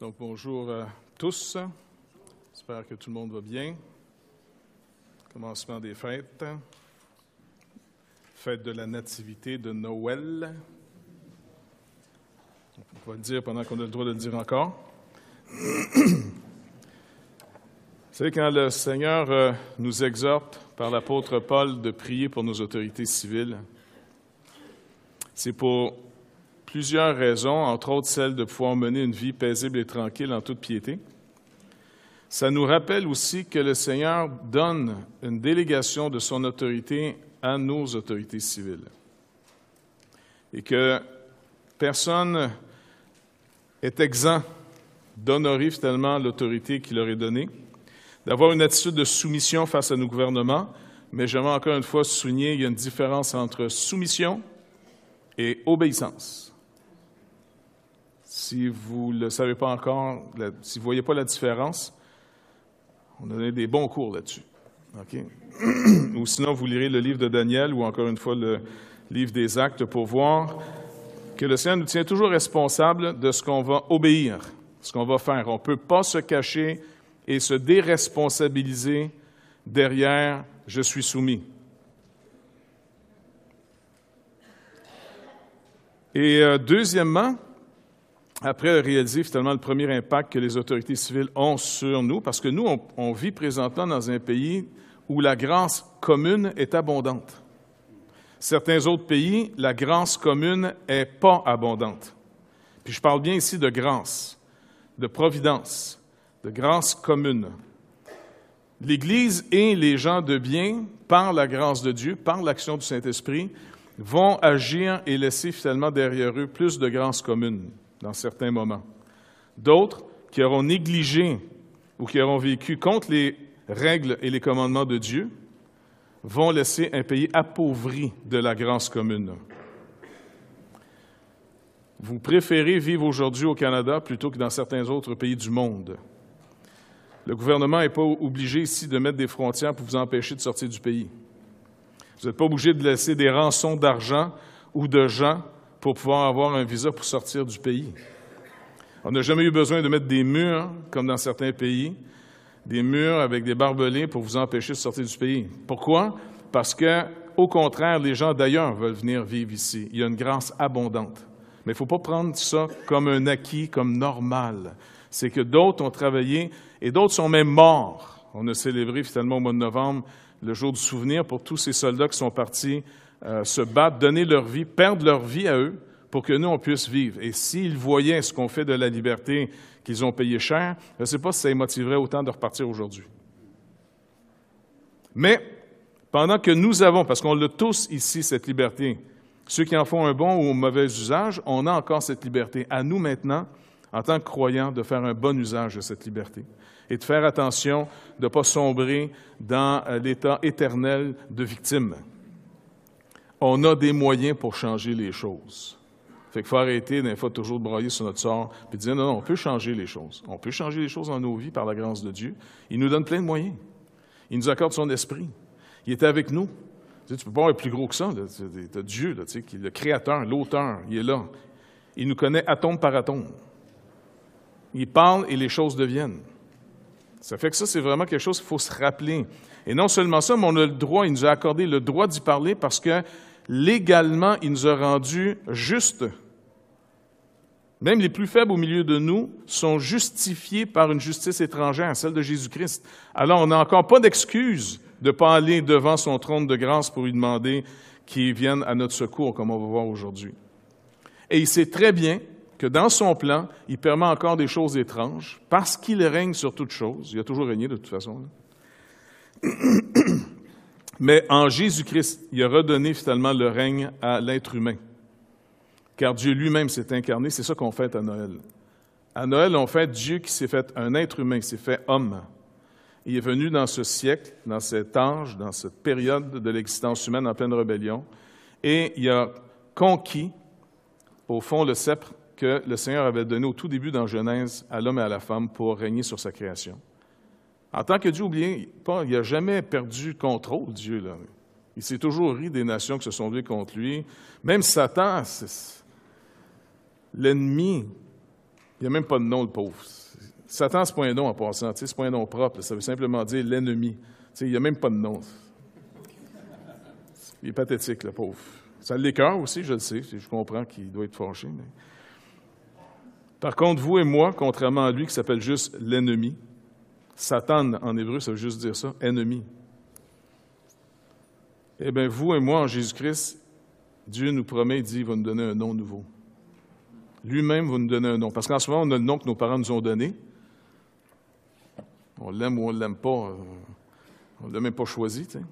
Donc, bonjour à tous. J'espère que tout le monde va bien. Commencement des fêtes. Fête de la Nativité de Noël. On va le dire pendant qu'on a le droit de le dire encore. Vous savez, quand le Seigneur nous exhorte par l'apôtre Paul de prier pour nos autorités civiles, c'est pour plusieurs raisons, entre autres celle de pouvoir mener une vie paisible et tranquille en toute piété. Ça nous rappelle aussi que le Seigneur donne une délégation de son autorité à nos autorités civiles et que personne est exempt d'honorer finalement l'autorité qui leur est donnée, d'avoir une attitude de soumission face à nos gouvernements, mais j'aimerais encore une fois souligner, il y a une différence entre soumission et obéissance. Si vous ne le savez pas encore, si vous ne voyez pas la différence, on a donné des bons cours là-dessus. Okay? Ou sinon, vous lirez le livre de Daniel ou encore une fois le livre des Actes pour voir que le Seigneur nous tient toujours responsables de ce qu'on va obéir, ce qu'on va faire. On ne peut pas se cacher et se déresponsabiliser derrière « je suis soumis ». Et deuxièmement, après réaliser finalement le premier impact que les autorités civiles ont sur nous, parce que nous, on vit présentement dans un pays où la grâce commune est abondante. Certains autres pays, la grâce commune n'est pas abondante. Puis je parle bien ici de grâce, de providence, de grâce commune. L'Église et les gens de bien, par la grâce de Dieu, par l'action du Saint-Esprit, vont agir et laisser finalement derrière eux plus de grâce commune dans certains moments. D'autres qui auront négligé ou qui auront vécu contre les règles et les commandements de Dieu vont laisser un pays appauvri de la grâce commune. Vous préférez vivre aujourd'hui au Canada plutôt que dans certains autres pays du monde. Le gouvernement n'est pas obligé ici de mettre des frontières pour vous empêcher de sortir du pays. Vous n'êtes pas obligé de laisser des rançons d'argent ou de gens pour pouvoir avoir un visa pour sortir du pays. On n'a jamais eu besoin de mettre des murs, comme dans certains pays, des murs avec des barbelés pour vous empêcher de sortir du pays. Pourquoi? Parce que, au contraire, les gens d'ailleurs veulent venir vivre ici. Il y a une grâce abondante. Mais il ne faut pas prendre ça comme un acquis, comme normal. C'est que d'autres ont travaillé et d'autres sont même morts. On a célébré finalement au mois de novembre le jour du souvenir pour tous ces soldats qui sont partis se battre, donner leur vie, perdre leur vie à eux pour que nous, on puisse vivre. Et s'ils voyaient ce qu'on fait de la liberté qu'ils ont payé cher, je ne sais pas si ça les motiverait autant de repartir aujourd'hui. Mais pendant que nous avons, parce qu'on l'a tous ici, cette liberté, ceux qui en font un bon ou un mauvais usage, on a encore cette liberté. À nous maintenant, en tant que croyants, de faire un bon usage de cette liberté et de faire attention de ne pas sombrer dans l'état éternel de victime. On a des moyens pour changer les choses. Fait qu'il faut arrêter des fois toujours de brailler sur notre sort et de dire non, on peut changer les choses. On peut changer les choses dans nos vies par la grâce de Dieu. Il nous donne plein de moyens. Il nous accorde son esprit. Il est avec nous. Tu ne peux pas être plus gros que ça. Tu as Dieu, là, qui est le créateur, l'auteur, il est là. Il nous connaît atome par atome. Il parle et les choses deviennent. Ça fait que ça, c'est vraiment quelque chose qu'il faut se rappeler. Et non seulement ça, mais on a le droit, il nous a accordé le droit d'y parler parce que légalement, il nous a rendus justes. Même les plus faibles au milieu de nous sont justifiés par une justice étrangère, celle de Jésus-Christ. Alors, on n'a encore pas d'excuse de ne pas aller devant son trône de grâce pour lui demander qu'il vienne à notre secours, comme on va voir aujourd'hui. Et il sait très bien que dans son plan, il permet encore des choses étranges, parce qu'il règne sur toutes choses. Il a toujours régné de toute façon. Mais en Jésus-Christ, il a redonné finalement le règne à l'être humain. Car Dieu lui-même s'est incarné, c'est ça qu'on fête à Noël. À Noël, on fête Dieu qui s'est fait un être humain, qui s'est fait homme. Il est venu dans ce siècle, dans cet âge, dans cette période de l'existence humaine en pleine rébellion, et il a conquis, au fond, le sceptre que le Seigneur avait donné au tout début dans Genèse à l'homme et à la femme pour régner sur sa création. En tant que Dieu, n'oubliez pas, il n'a jamais perdu le contrôle, Dieu. Là. Il s'est toujours ri des nations qui se sont levées contre lui. Même Satan, l'ennemi, il n'y a même pas de nom, le pauvre. Satan, c'est pas un nom en passant, c'est pas un nom propre, ça veut simplement dire l'ennemi. Il n'y a même pas de nom. Il est pathétique, le pauvre. Ça l'écoeure aussi, je le sais, je comprends qu'il doit être fâché. Mais... Par contre, vous et moi, contrairement à lui, qui s'appelle juste l'ennemi, Satan, en hébreu, ça veut juste dire ça, ennemi. Eh bien, vous et moi, en Jésus-Christ, Dieu nous promet, il dit, il va nous donner un nom nouveau. Lui-même va nous donner un nom. Parce qu'en ce moment, on a le nom que nos parents nous ont donné. On l'aime ou on ne l'aime pas. On ne l'a même pas choisi, tu sais.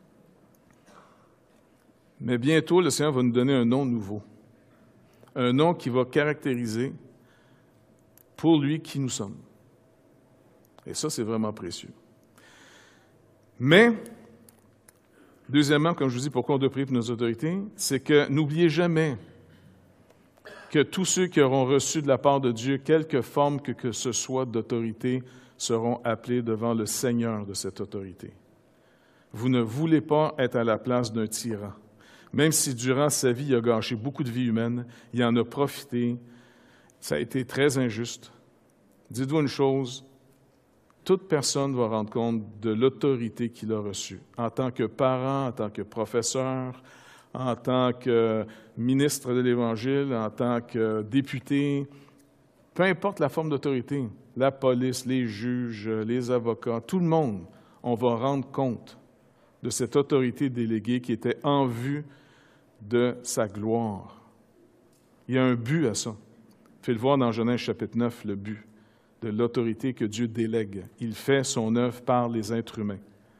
Mais bientôt, le Seigneur va nous donner un nom nouveau. Un nom qui va caractériser pour lui qui nous sommes. Et ça, c'est vraiment précieux. Mais, deuxièmement, comme je vous dis, pourquoi on doit prier pour nos autorités, c'est que n'oubliez jamais que tous ceux qui auront reçu de la part de Dieu quelque forme que ce soit d'autorité seront appelés devant le Seigneur de cette autorité. Vous ne voulez pas être à la place d'un tyran. Même si durant sa vie, il a gâché beaucoup de vies humaines, il en a profité, ça a été très injuste. Dites-vous une chose, toute personne va rendre compte de l'autorité qu'il a reçue, en tant que parent, en tant que professeur, en tant que ministre de l'Évangile, en tant que député, peu importe la forme d'autorité, la police, les juges, les avocats, tout le monde, on va rendre compte de cette autorité déléguée qui était en vue de sa gloire. Il y a un but à ça. Il faut le voir dans Genèse chapitre 9, le but de l'autorité que Dieu délègue. Il fait son œuvre par les êtres humains.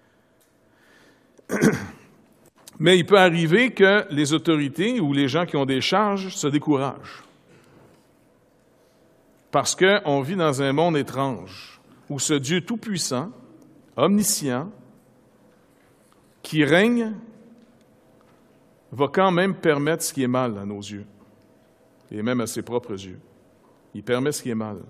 Mais il peut arriver que les autorités ou les gens qui ont des charges se découragent. Parce qu'on vit dans un monde étrange où ce Dieu tout-puissant, omniscient, qui règne, va quand même permettre ce qui est mal à nos yeux, et même à ses propres yeux. Il permet ce qui est mal.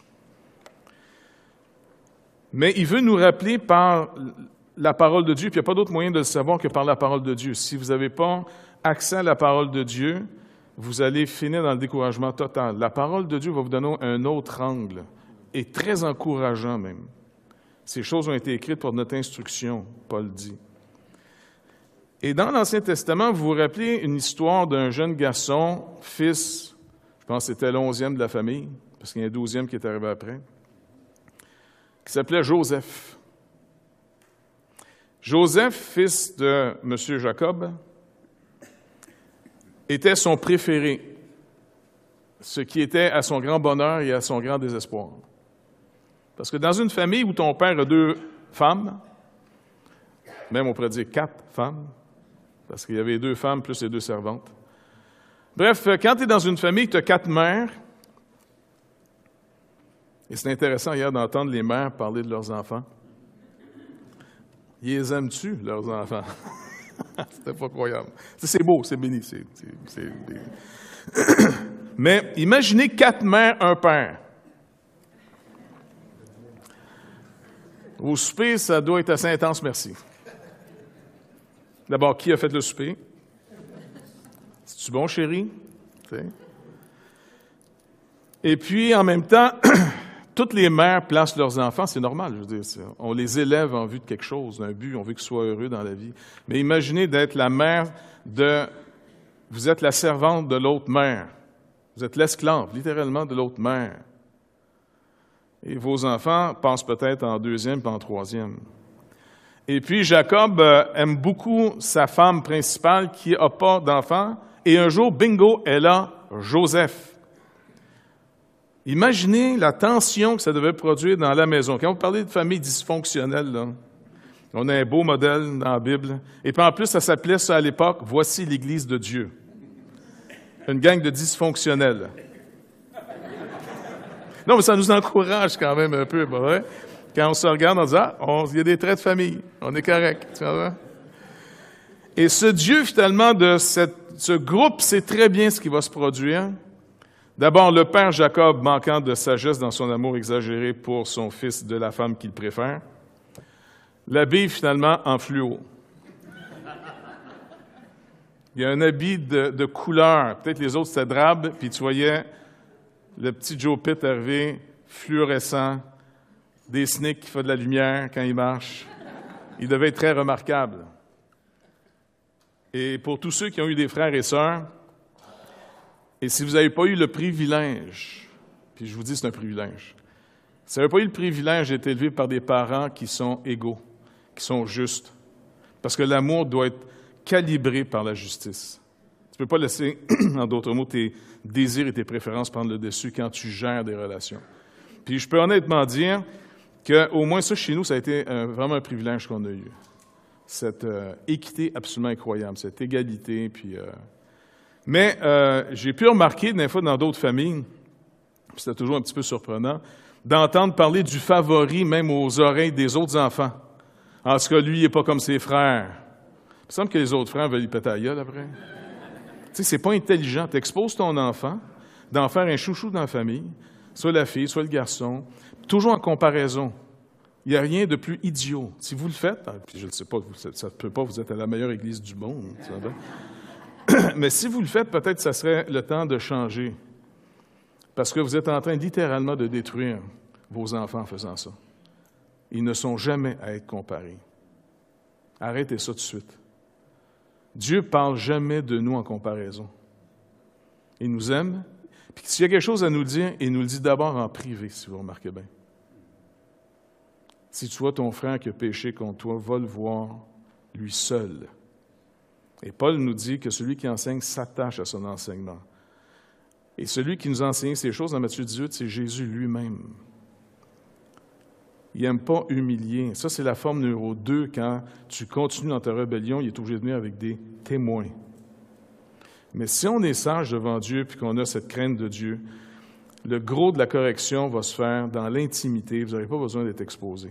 Mais il veut nous rappeler par la parole de Dieu, puis il n'y a pas d'autre moyen de le savoir que par la parole de Dieu. Si vous n'avez pas accès à la parole de Dieu, vous allez finir dans le découragement total. La parole de Dieu va vous donner un autre angle, et très encourageant même. Ces choses ont été écrites pour notre instruction, Paul dit. Et dans l'Ancien Testament, vous vous rappelez une histoire d'un jeune garçon, fils, je pense que c'était l'11e de la famille, parce qu'il y a un 12e qui est arrivé après, qui s'appelait Joseph. Joseph, fils de M. Jacob, était son préféré, ce qui était à son grand bonheur et à son grand désespoir. Parce que dans une famille où ton père a 2 femmes, même on pourrait dire 4 femmes, parce qu'il y avait 2 femmes plus les 2 servantes. Bref, quand tu es dans une famille, tu as 4 mères, et c'est intéressant hier d'entendre les mères parler de leurs enfants. Ils les aimes-tu, leurs enfants? C'était pas croyable. C'est beau, c'est béni. Mais imaginez 4 mères, 1 père. Au souper, ça doit être assez intense, merci. D'abord, qui a fait le souper? C'est-tu bon, chérie? T'sais. Et puis, en même temps, toutes les mères placent leurs enfants, c'est normal, je veux dire. On les élève en vue de quelque chose, d'un but, on veut qu'ils soient heureux dans la vie. Mais imaginez d'être la mère de... Vous êtes la servante de l'autre mère. Vous êtes l'esclave, littéralement, de l'autre mère. Et vos enfants passent peut-être en 2e puis en 3e. Et puis, Jacob aime beaucoup sa femme principale qui n'a pas d'enfant. Et un jour, bingo, elle a Joseph. Imaginez la tension que ça devait produire dans la maison. Quand vous parlez de famille dysfonctionnelle, là, on a un beau modèle dans la Bible. Et puis en plus, ça s'appelait ça à l'époque, « Voici l'Église de Dieu ». Une gang de dysfonctionnels. Non, mais ça nous encourage quand même un peu, vrai? Quand on se regarde, on dit « Ah, il y a des traits de famille, on est correct. » Tu vois? Et ce Dieu, finalement, de ce groupe sait très bien ce qui va se produire. D'abord, le père Jacob, manquant de sagesse dans son amour exagéré pour son fils de la femme qu'il préfère, l'habille finalement en fluo. Il y a un habit de couleur. Peut-être les autres, c'était drabe, puis tu voyais le petit Joe Pitt arriver, fluorescent, des sneaks qui font de la lumière quand il marche. Il devait être très remarquable. Et pour tous ceux qui ont eu des frères et sœurs, et si vous n'avez pas eu le privilège, puis je vous dis c'est un privilège, si vous n'avez pas eu le privilège d'être élevé par des parents qui sont égaux, qui sont justes, parce que l'amour doit être calibré par la justice. Tu ne peux pas laisser, en d'autres mots, tes désirs et tes préférences prendre le dessus quand tu gères des relations. Puis je peux honnêtement dire qu'au moins ça, chez nous, ça a été vraiment un privilège qu'on a eu. Cette équité absolument incroyable, cette égalité. Mais j'ai pu remarquer, des fois, dans d'autres familles, c'était toujours un petit peu surprenant, d'entendre parler du favori même aux oreilles des autres enfants. En tout cas, lui, il n'est pas comme ses frères. Il me semble que les autres frères veulent y péter la gueule après. Tu sais, c'est pas intelligent. Tu exposes ton enfant d'en faire un chouchou dans la famille, soit la fille, soit le garçon, toujours en comparaison. Il n'y a rien de plus idiot. Si vous le faites, puis je ne sais pas, ça ne peut pas, vous êtes à la meilleure église du monde, mais si vous le faites, peut-être ça serait le temps de changer. Parce que vous êtes en train littéralement de détruire vos enfants en faisant ça. Ils ne sont jamais à être comparés. Arrêtez ça tout de suite. Dieu ne parle jamais de nous en comparaison. Il nous aime. Puis s'il y a quelque chose à nous dire, il nous le dit d'abord en privé, si vous remarquez bien. Si tu vois ton frère qui a péché contre toi, va le voir lui seul. Et Paul nous dit que celui qui enseigne s'attache à son enseignement. Et celui qui nous a enseigné ces choses dans Matthieu 18, c'est Jésus lui-même. Il n'aime pas humilier. Ça, c'est la forme numéro 2. Quand tu continues dans ta rébellion, il est obligé de venir avec des témoins. Mais si on est sage devant Dieu puis qu'on a cette crainte de Dieu, le gros de la correction va se faire dans l'intimité. Vous n'avez pas besoin d'être exposé.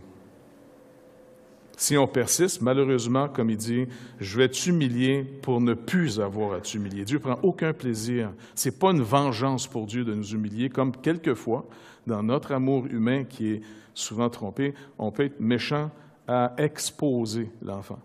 Si on persiste, malheureusement, comme il dit, je vais t'humilier pour ne plus avoir à t'humilier. Dieu ne prend aucun plaisir. Ce n'est pas une vengeance pour Dieu de nous humilier, comme quelquefois, dans notre amour humain qui est souvent trompé, on peut être méchant à exposer l'enfant.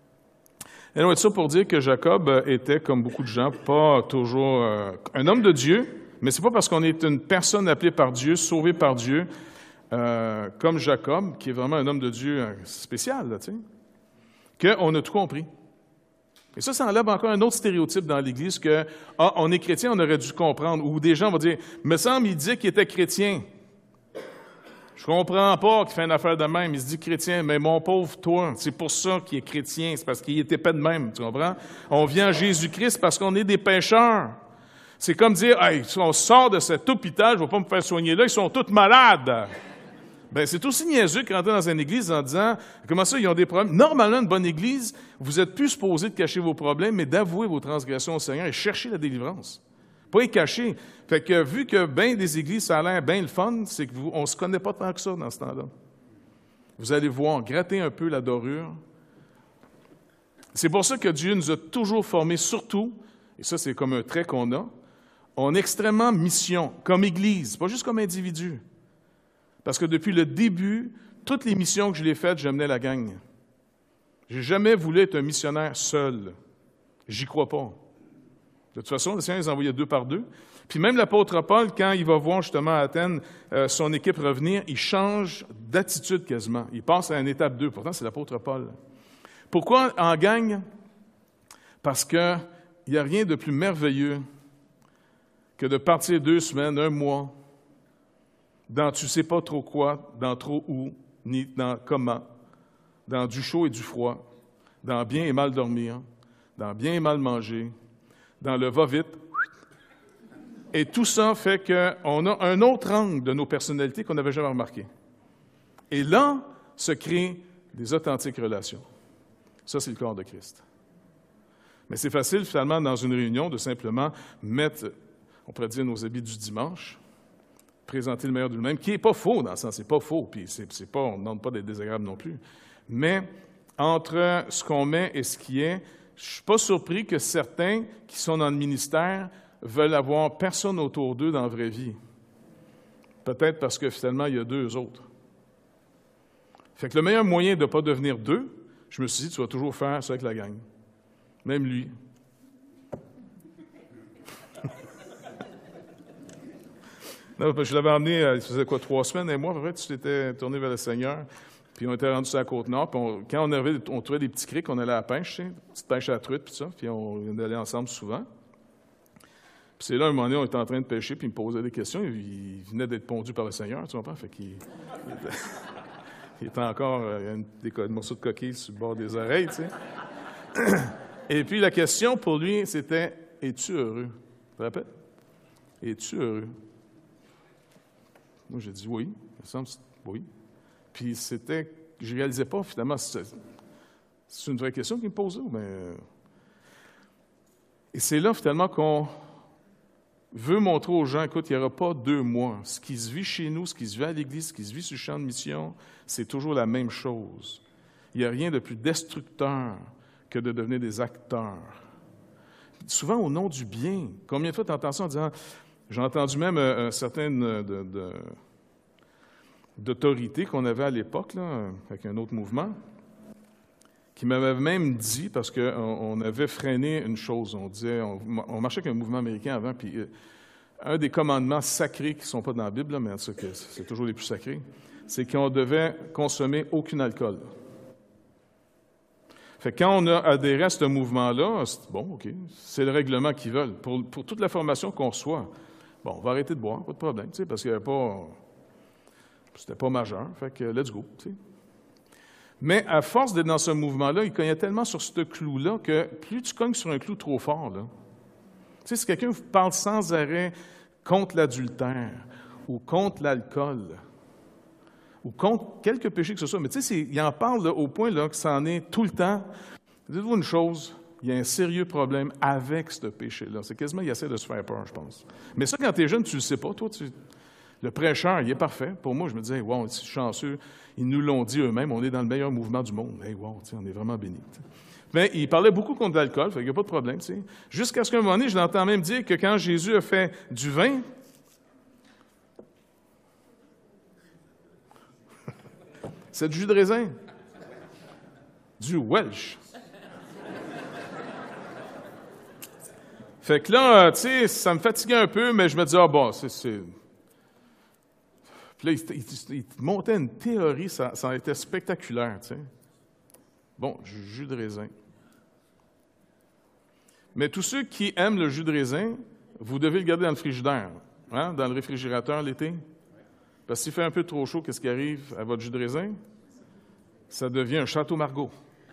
Et donc, ça pour dire que Jacob était, comme beaucoup de gens, pas toujours un homme de Dieu, mais c'est pas parce qu'on est une personne appelée par Dieu, sauvée par Dieu, comme Jacob, qui est vraiment un homme de Dieu spécial, là, tu sais, qu'on a tout compris. Et ça enlève encore un autre stéréotype dans l'Église que, on est chrétien, on aurait dû comprendre. Ou des gens vont dire, me semble, il dit qu'il était chrétien. Je comprends pas qu'il fait une affaire de même. Il se dit chrétien, mais mon pauvre toi, c'est pour ça qu'il est chrétien, c'est parce qu'il était pas de même, tu comprends? On vient à Jésus-Christ parce qu'on est des pécheurs. C'est comme dire, hey, on sort de cet hôpital, je ne vais pas me faire soigner là, ils sont tous malades. Ben, c'est aussi niaiseux que rentrer dans une église en disant, comment ça, ils ont des problèmes? Normalement, une bonne église, vous êtes plus supposé de cacher vos problèmes, mais d'avouer vos transgressions au Seigneur et chercher la délivrance. Pas y cacher. Fait que, vu que bien des églises, ça a l'air bien le fun, c'est qu'on ne se connaît pas tant que ça dans ce temps-là. Vous allez voir, gratter un peu la dorure. C'est pour ça que Dieu nous a toujours formés, surtout, et ça, c'est comme un trait qu'on a, on est extrêmement mission, comme Église, pas juste comme individu. Parce que depuis le début, toutes les missions que je l'ai faites, j'amenais la gang. J'ai jamais voulu être un missionnaire seul. J'y crois pas. De toute façon, le Seigneur les envoyait 2 par 2. Puis même l'apôtre Paul, quand il va voir justement à Athènes son équipe revenir, il change d'attitude quasiment. Il passe à une étape 2. Pourtant, c'est l'apôtre Paul. Pourquoi en gang? Parce qu'il n'y a rien de plus merveilleux que de partir 2 semaines, 1 mois, dans tu sais pas trop quoi, dans trop où, ni dans comment, dans du chaud et du froid, dans bien et mal dormir, dans bien et mal manger, dans le va-vite. Et tout ça fait qu'on a un autre angle de nos personnalités qu'on n'avait jamais remarqué. Et là, se créent des authentiques relations. Ça, c'est le corps de Christ. Mais c'est facile, finalement, dans une réunion, de simplement mettre, on pourrait dire, nos habits du dimanche, présenter le meilleur de nous-mêmes, qui n'est pas faux, dans le sens, c'est pas faux, puis c'est pas, on ne demande pas d'être désagréable non plus. Mais entre ce qu'on met et ce qui est, je ne suis pas surpris que certains qui sont dans le ministère veulent avoir personne autour d'eux dans la vraie vie. Peut-être parce que finalement, il y a 2 autres. Fait que le meilleur moyen de ne pas devenir 2, je me suis dit, tu vas toujours faire ça avec la gang. Même lui. Non, je l'avais emmené, il faisait quoi, 3 semaines et moi, en fait, tu t'étais tourné vers le Seigneur. Puis on était rendu sur la Côte-Nord. Puis quand on arrivait, on trouvait des petits criques, on allait à la pêche, tu sais, petite pêche à la truite, puis ça. Puis on allait ensemble souvent. Puis c'est là, un moment donné, on était en train de pêcher, puis il me posait des questions. Il venait d'être pondu par le Seigneur, tu comprends? Fait qu'il il était encore des morceaux de coquille sur le bord des oreilles, tu sais. Et puis la question pour lui, c'était « Es-tu heureux? » Tu te rappelles? « Es-tu heureux? » Moi, j'ai dit « Oui. » Il me semble oui. Puis c'était... Je ne réalisais pas, finalement, c'est une vraie question qu'il me posait, mais... Et c'est là, finalement, qu'on veut montrer aux gens, écoute, il n'y aura pas 2 mois. Ce qui se vit chez nous, ce qui se vit à l'Église, ce qui se vit sur le champ de mission, c'est toujours la même chose. Il n'y a rien de plus destructeur que de devenir des acteurs. Souvent au nom du bien. Combien de fois tu entends ça en disant... J'ai entendu même un certain d'autorité qu'on avait à l'époque, là, avec un autre mouvement, qui m'avait même dit, parce qu'on avait freiné une chose, on marchait avec un mouvement américain avant, puis un des commandements sacrés qui ne sont pas dans la Bible, là, mais c'est toujours les plus sacrés, c'est qu'on devait consommer aucun alcool. Fait que quand on a adhéré à ce mouvement-là, c'est bon, OK, c'est le règlement qu'ils veulent. Pour toute la formation qu'on reçoit, bon, on va arrêter de boire, pas de problème, tu sais, parce qu'il n'y avait pas... C'était pas majeur, fait que let's go, tu sais. Mais à force d'être dans ce mouvement-là, il cognait tellement sur ce clou-là que plus tu cognes sur un clou trop fort, là, tu sais, si quelqu'un vous parle sans arrêt contre l'adultère ou contre l'alcool ou contre quelques péchés que ce soit, mais tu sais, il en parle là, au point là, que ça en est tout le temps. Dites-vous une chose, il y a un sérieux problème avec ce péché-là. C'est quasiment, il essaie de se faire peur, je pense. Mais ça, quand tu es jeune, tu ne le sais pas. Toi, le prêcheur, il est parfait. Pour moi, je me disais, hey, wow, c'est chanceux. Ils nous l'ont dit eux-mêmes, on est dans le meilleur mouvement du monde. Hey, wow, on est vraiment bénis. Mais il parlait beaucoup contre l'alcool, il n'y a pas de problème. T'sais. Jusqu'à ce qu'à un moment donné, je l'entends même dire que quand Jésus a fait du vin, c'est du jus de raisin. Du Welsh. Fait que là, tu sais, ça me fatiguait un peu, mais je me disais, ah bon, c'est... Puis là, il montait une théorie, ça a été spectaculaire, tu sais. Bon, jus de raisin. Mais tous ceux qui aiment le jus de raisin, vous devez le garder dans le frigidaire, hein, dans le réfrigérateur l'été. Parce que s'il fait un peu trop chaud, qu'est-ce qui arrive à votre jus de raisin? Ça devient un château Margaux.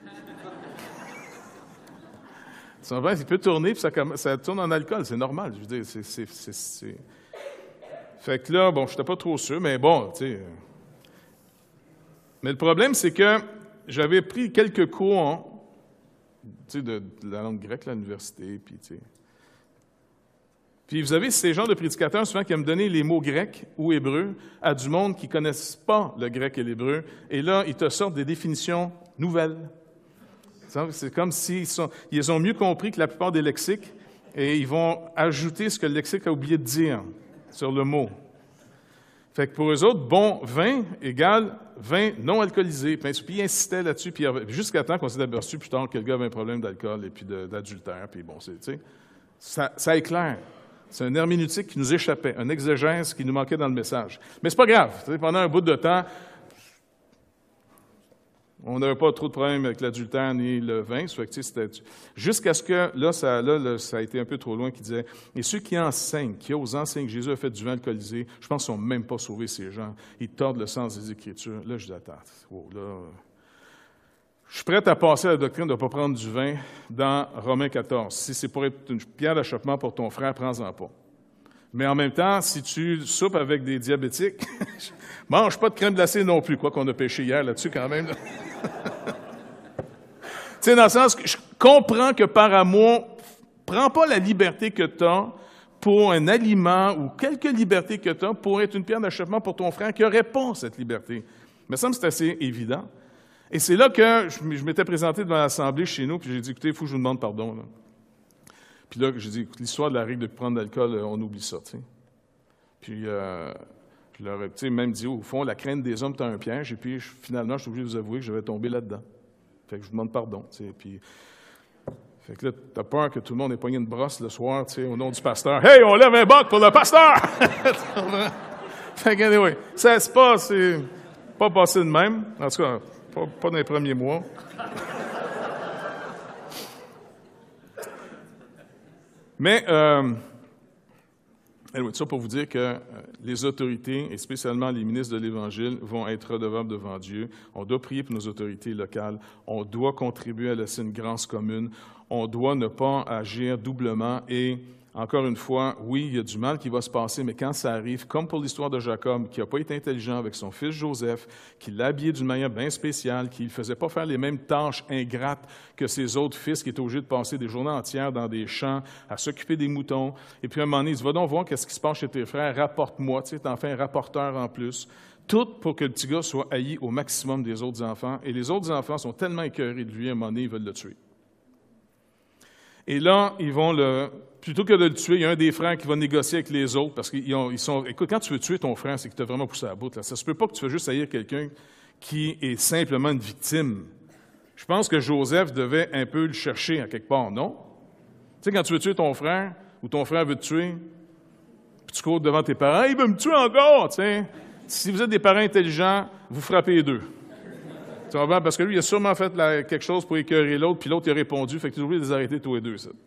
Il peut tourner, puis ça tourne en alcool, c'est normal. Je veux dire, c'est... Fait que là, bon, je n'étais pas trop sûr, mais bon, tu sais. Mais le problème, c'est que j'avais pris quelques cours, tu sais, de la langue grecque à l'université, puis tu sais. Puis vous avez ces genres de prédicateurs souvent qui aiment donner les mots grecs ou hébreux à du monde qui ne connaissent pas le grec et l'hébreu, et là, ils te sortent des définitions nouvelles. C'est comme ils ont mieux compris que la plupart des lexiques, et ils vont ajouter ce que le lexique a oublié de dire sur le mot. Fait que pour eux autres, bon vin égale vin non alcoolisé. Puis ils insistaient là-dessus, puis jusqu'à temps qu'on s'est aperçu plus tard que le gars avait un problème d'alcool et puis d'adultère. Puis bon, tu sais, ça éclaire. C'est un herméneutique qui nous échappait, un exégèse qui nous manquait dans le message. Mais c'est pas grave. Pendant un bout de temps, on n'avait pas trop de problèmes avec l'adultère ni le vin. C'était jusqu'à ce que, là, ça a été un peu trop loin, qui disait, et ceux qui enseignent, qui osent enseigner que Jésus a fait du vin alcoolisé, je pense qu'ils ne sont même pas sauvés, ces gens. Ils tordent le sens des Écritures. Là, je dis, attends, je suis prêt à passer à la doctrine de ne pas prendre du vin dans Romains 14. Si c'est pour être une pierre d'achoppement pour ton frère, prends-en pas. Mais en même temps, si tu soupes avec des diabétiques, mange pas de crème glacée non plus, quoi qu'on a pêché hier là-dessus quand même. Là. Tu sais, dans le sens que je comprends que par amour, prends pas la liberté que tu as pour un aliment ou quelque liberté que tu as pour être une pierre d'achoppement pour ton frère qui n'aurait pas cette liberté. Mais ça me semble que c'est assez évident. Et c'est là que je m'étais présenté devant l'Assemblée chez nous, puis j'ai dit, écoutez, il faut que je vous demande pardon. Là. Puis là, j'ai dit, écoute, l'histoire de la règle de prendre de l'alcool, on oublie ça, tu sais. Puis, je leur ai même dit, au fond, la crainte des hommes est un piège, et puis finalement, je suis obligé de vous avouer que j'avais tombé là-dedans. Fait que je vous demande pardon, tu sais. Puis, Fait que là, t'as peur que tout le monde ait pogné une brosse le soir, tu sais, au nom du pasteur. « Hey, on lève un boc pour le pasteur! » Fait que, anyway, c'est pas passé de même. En tout cas, pas dans les premiers mois. Mais, anyway, ça pour vous dire que les autorités, et spécialement les ministres de l'Évangile, vont être redevables devant Dieu. On doit prier pour nos autorités locales. On doit contribuer à laisser une grâce commune. On doit ne pas agir doublement. Et, encore une fois, oui, il y a du mal qui va se passer, mais quand ça arrive, comme pour l'histoire de Jacob, qui n'a pas été intelligent avec son fils Joseph, qui l'a habillé d'une manière bien spéciale, qui ne faisait pas faire les mêmes tâches ingrates que ses autres fils, qui étaient obligés de passer des journées entières dans des champs, à s'occuper des moutons. Et puis, à un moment donné, il dit, va donc voir qu'est-ce qui se passe chez tes frères, rapporte-moi, tu sais, t'en fais un rapporteur en plus. Tout pour que le petit gars soit haï au maximum des autres enfants. Et les autres enfants sont tellement écœurés de lui, à un moment donné, ils veulent le tuer. Et là, ils vont plutôt que de le tuer, il y a un des frères qui va négocier avec les autres, parce qu'ils sont, écoute, quand tu veux tuer ton frère, c'est que tu as vraiment poussé à bout, là. Ça se peut pas que tu fasses juste haïr quelqu'un qui est simplement une victime. Je pense que Joseph devait un peu le chercher à quelque part, non? Tu sais, quand tu veux tuer ton frère, ou ton frère veut te tuer, puis tu cours devant tes parents, « Il veut me tuer encore! » Tu sais, si vous êtes des parents intelligents, vous frappez les deux. Tu comprends? Parce que lui, il a sûrement fait quelque chose pour écœurer l'autre, puis l'autre, il a répondu, fait que tu es obligé de les arrêter tous les deux, ça.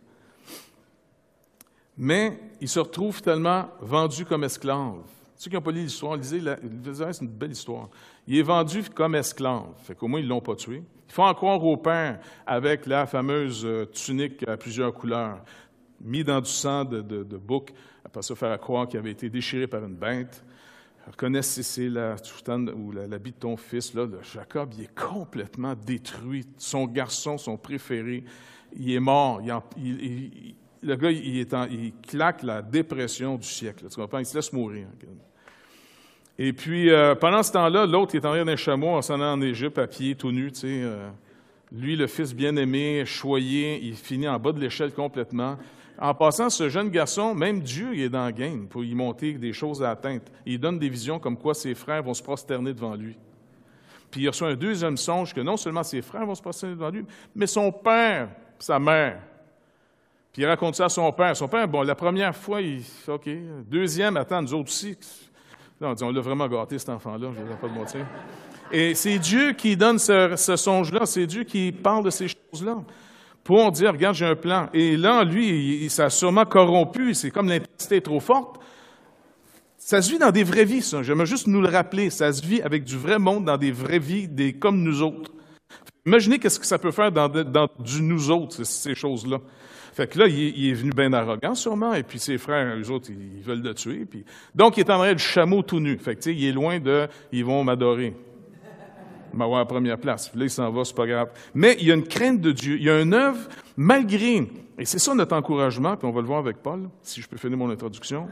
Mais il se retrouve tellement vendu comme esclave. Ceux qui n'ont pas lu l'histoire, lisez, c'est une belle histoire. Il est vendu comme esclave, fait qu'au moins, ils ne l'ont pas tué. Il faut en croire au père avec la fameuse tunique à plusieurs couleurs, mis dans du sang de bouc, après ça, faire croire qu'il avait été déchiré par une bête. Reconnaissent si c'est la soutane ou l'habit de ton fils, là, Jacob, il est complètement détruit. Son garçon, son préféré, il est mort. Le gars, il claque la dépression du siècle. Là, tu comprends? Il se laisse mourir. Et puis, pendant ce temps-là, l'autre, il est en arrière d'un chameau en s'en allant en Égypte, à pied, tout nu. Tu sais, lui, le fils bien-aimé, choyé, il finit en bas de l'échelle complètement. En passant, ce jeune garçon, même Dieu, il est dans le game pour y monter des choses à atteindre. Il donne des visions comme quoi ses frères vont se prosterner devant lui. Puis il reçoit un deuxième songe que non seulement ses frères vont se prosterner devant lui, mais son père, sa mère. Puis il raconte ça à son père. Son père, bon, la première fois, OK. Deuxième, attends, nous autres aussi. Non, on l'a vraiment gâté, cet enfant-là, je ne vais pas le mentir. Et c'est Dieu qui donne ce songe-là, c'est Dieu qui parle de ces choses-là. Pour dire, regarde, j'ai un plan. Et là, lui, ça a sûrement corrompu, c'est comme l'intensité est trop forte. Ça se vit dans des vraies vies, ça. J'aimerais juste nous le rappeler. Ça se vit avec du vrai monde, dans des vraies vies, comme nous autres. Imaginez qu'est-ce que ça peut faire dans du nous autres, ces choses-là. Fait que là, il est venu bien arrogant, sûrement, et puis ses frères, eux autres, ils veulent le tuer. Puis... Donc, il est en train de chameau tout nu. Fait que, tu sais, il est loin de « ils vont m'adorer ». M'avoir à la première place. Puis là, il s'en va, c'est pas grave. Mais il y a une crainte de Dieu. Il y a une œuvre, malgré, et c'est ça notre encouragement, puis on va le voir avec Paul, si je peux finir mon introduction.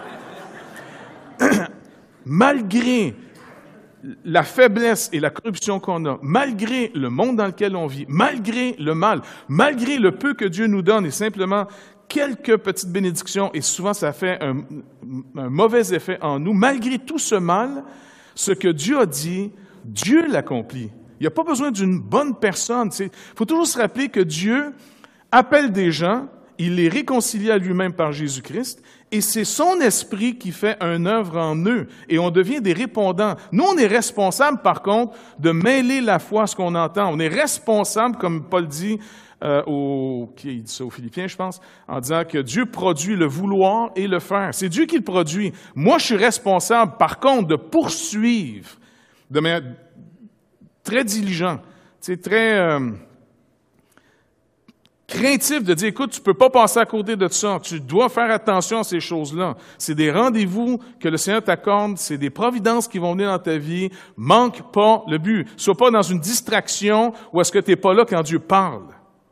Malgré la faiblesse et la corruption qu'on a, malgré le monde dans lequel on vit, malgré le mal, malgré le peu que Dieu nous donne et simplement quelques petites bénédictions, et souvent ça fait un mauvais effet en nous, malgré tout ce mal, ce que Dieu a dit, Dieu l'accomplit. Il n'y a pas besoin d'une bonne personne. Il faut toujours se rappeler que Dieu appelle des gens, il les réconcilie à lui-même par Jésus-Christ, et c'est son esprit qui fait une œuvre en eux, et on devient des répondants. Nous, on est responsables, par contre, de mêler la foi à ce qu'on entend. On est responsable, comme Paul dit, il dit ça aux Philippiens, je pense, en disant que Dieu produit le vouloir et le faire. C'est Dieu qui le produit. Moi, je suis responsable, par contre, de poursuivre de manière très diligente, très craintif de dire, écoute, tu ne peux pas passer à côté de ça, tu dois faire attention à ces choses-là. C'est des rendez-vous que le Seigneur t'accorde, c'est des providences qui vont venir dans ta vie. Manque pas le but. Sois pas dans une distraction où est-ce que tu n'es pas là quand Dieu parle.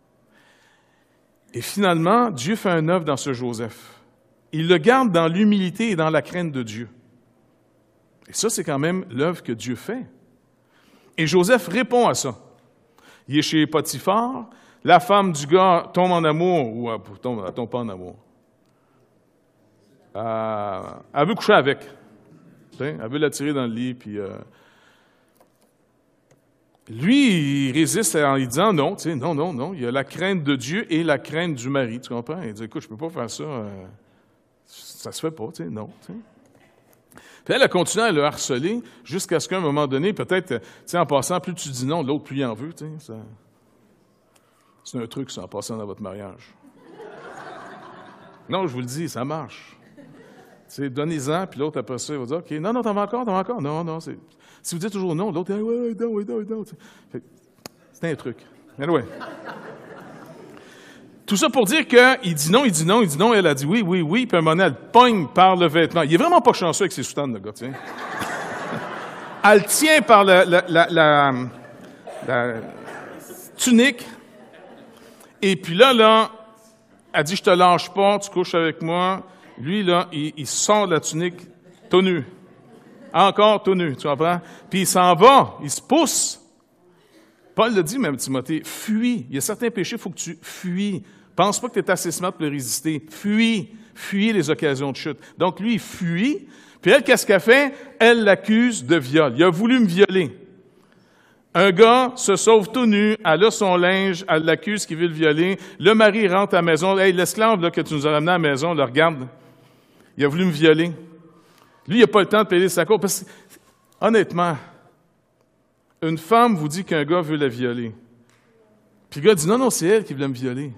Et finalement, Dieu fait un œuvre dans ce Joseph. Il le garde dans l'humilité et dans la crainte de Dieu. Et ça, c'est quand même l'œuvre que Dieu fait. Et Joseph répond à ça. Il est chez Potiphar, la femme du gars tombe en amour, ou elle tombe pas en amour. Elle veut coucher avec. Elle veut l'attirer dans le lit, puis Lui, il résiste en lui disant non, tu sais, non, non, non. Il y a la crainte de Dieu et la crainte du mari, tu comprends? Il dit, écoute, je peux pas faire ça, ça se fait pas, tu sais, non, tu sais. Puis elle a continué à le harceler jusqu'à ce qu'à un moment donné, peut-être, tu sais, en passant, plus tu dis non, l'autre, plus il en veut, tu sais. Ça... C'est un truc, ça, en passant dans votre mariage. Non, je vous le dis, ça marche. Tu sais, donnez-en, puis l'autre, après ça, il va dire, OK, non, non, t'en veux encore. Non, non, c'est... Si vous dites toujours non, l'autre dit, ouais, non. C'est un truc. Mais ouais. Tout ça pour dire qu'il dit non, elle a dit oui, puis à un moment donné, elle pogne par le vêtement. Il est vraiment pas chanceux avec ses soutanes, le gars, tu sais. Elle tient par la tunique, et puis là, elle dit, je te lâche pas, tu couches avec moi. Lui, là, il sort de la tunique tout nu. Encore tout nu, tu comprends? Puis il s'en va, il se pousse. Paul le dit même, Timothée, fuis. Il y a certains péchés, il faut que tu fuis. Pense pas que tu es assez smart pour les résister. Fuis les occasions de chute. Donc lui, il fuit. Puis elle, qu'est-ce qu'elle fait? Elle l'accuse de viol. Il a voulu me violer. Un gars se sauve tout nu, elle a son linge, elle l'accuse qu'il veut le violer. Le mari rentre à la maison. Hey, l'esclave là, que tu nous as ramené à la maison, le regarde. Il a voulu me violer. Lui, il n'a pas le temps de payer sa cour. Parce que, honnêtement, une femme vous dit qu'un gars veut la violer. Puis le gars dit, non, c'est elle qui voulait me violer.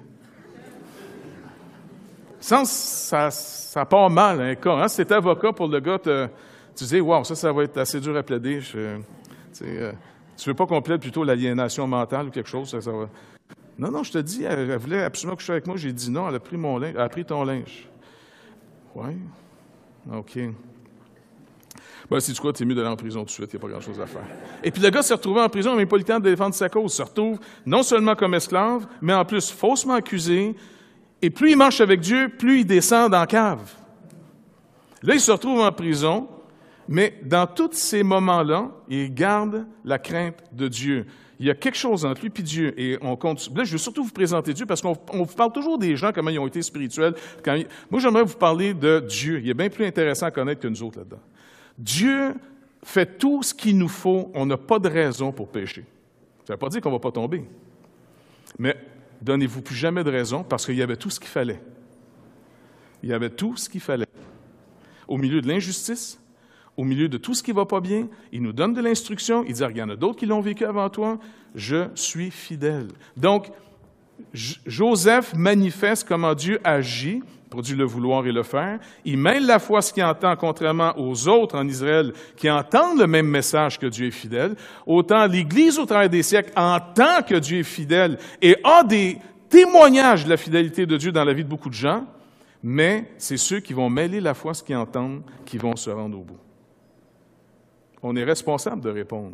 Ça part mal, un cas. Hein? Si t'es avocat pour le gars, tu dis, wow, ça va être assez dur à plaider. Tu veux pas qu'on plaide plutôt l'aliénation mentale ou quelque chose? Ça va... Non, je te dis, elle voulait absolument coucher avec moi. J'ai dit non, elle a pris mon linge. Elle a pris ton linge. Oui. OK. Ben, si tu crois, t'es mieux d'aller en prison tout de suite, il n'y a pas grand-chose à faire. Et puis le gars s'est retrouvé en prison, il n'a même pas le temps de défendre sa cause. Il se retrouve non seulement comme esclave, mais en plus faussement accusé. Et plus il marche avec Dieu, plus il descend dans la cave. Là, il se retrouve en prison, mais dans tous ces moments-là, il garde la crainte de Dieu. Il y a quelque chose entre lui et Dieu. Et on compte. Là, je veux surtout vous présenter Dieu parce qu'on vous parle toujours des gens, comment ils ont été spirituels. Moi, j'aimerais vous parler de Dieu. Il est bien plus intéressant à connaître que nous autres là-dedans. Dieu fait tout ce qu'il nous faut. On n'a pas de raison pour pécher. Ça ne veut pas dire qu'on ne va pas tomber. Mais donnez-vous plus jamais de raison parce qu'il y avait tout ce qu'il fallait. Il y avait tout ce qu'il fallait. Au milieu de l'injustice, au milieu de tout ce qui ne va pas bien, il nous donne de l'instruction. Il dit, il y en a d'autres qui l'ont vécu avant toi. Je suis fidèle. Donc, Joseph manifeste comment Dieu agit pour Dieu le vouloir et le faire. Il mêle la foi ce qu'il entend, contrairement aux autres en Israël qui entendent le même message que Dieu est fidèle. Autant l'Église au travers des siècles entend que Dieu est fidèle et a des témoignages de la fidélité de Dieu dans la vie de beaucoup de gens, mais c'est ceux qui vont mêler la foi ce qu'ils entendent qui vont se rendre au bout. On est responsable de répondre.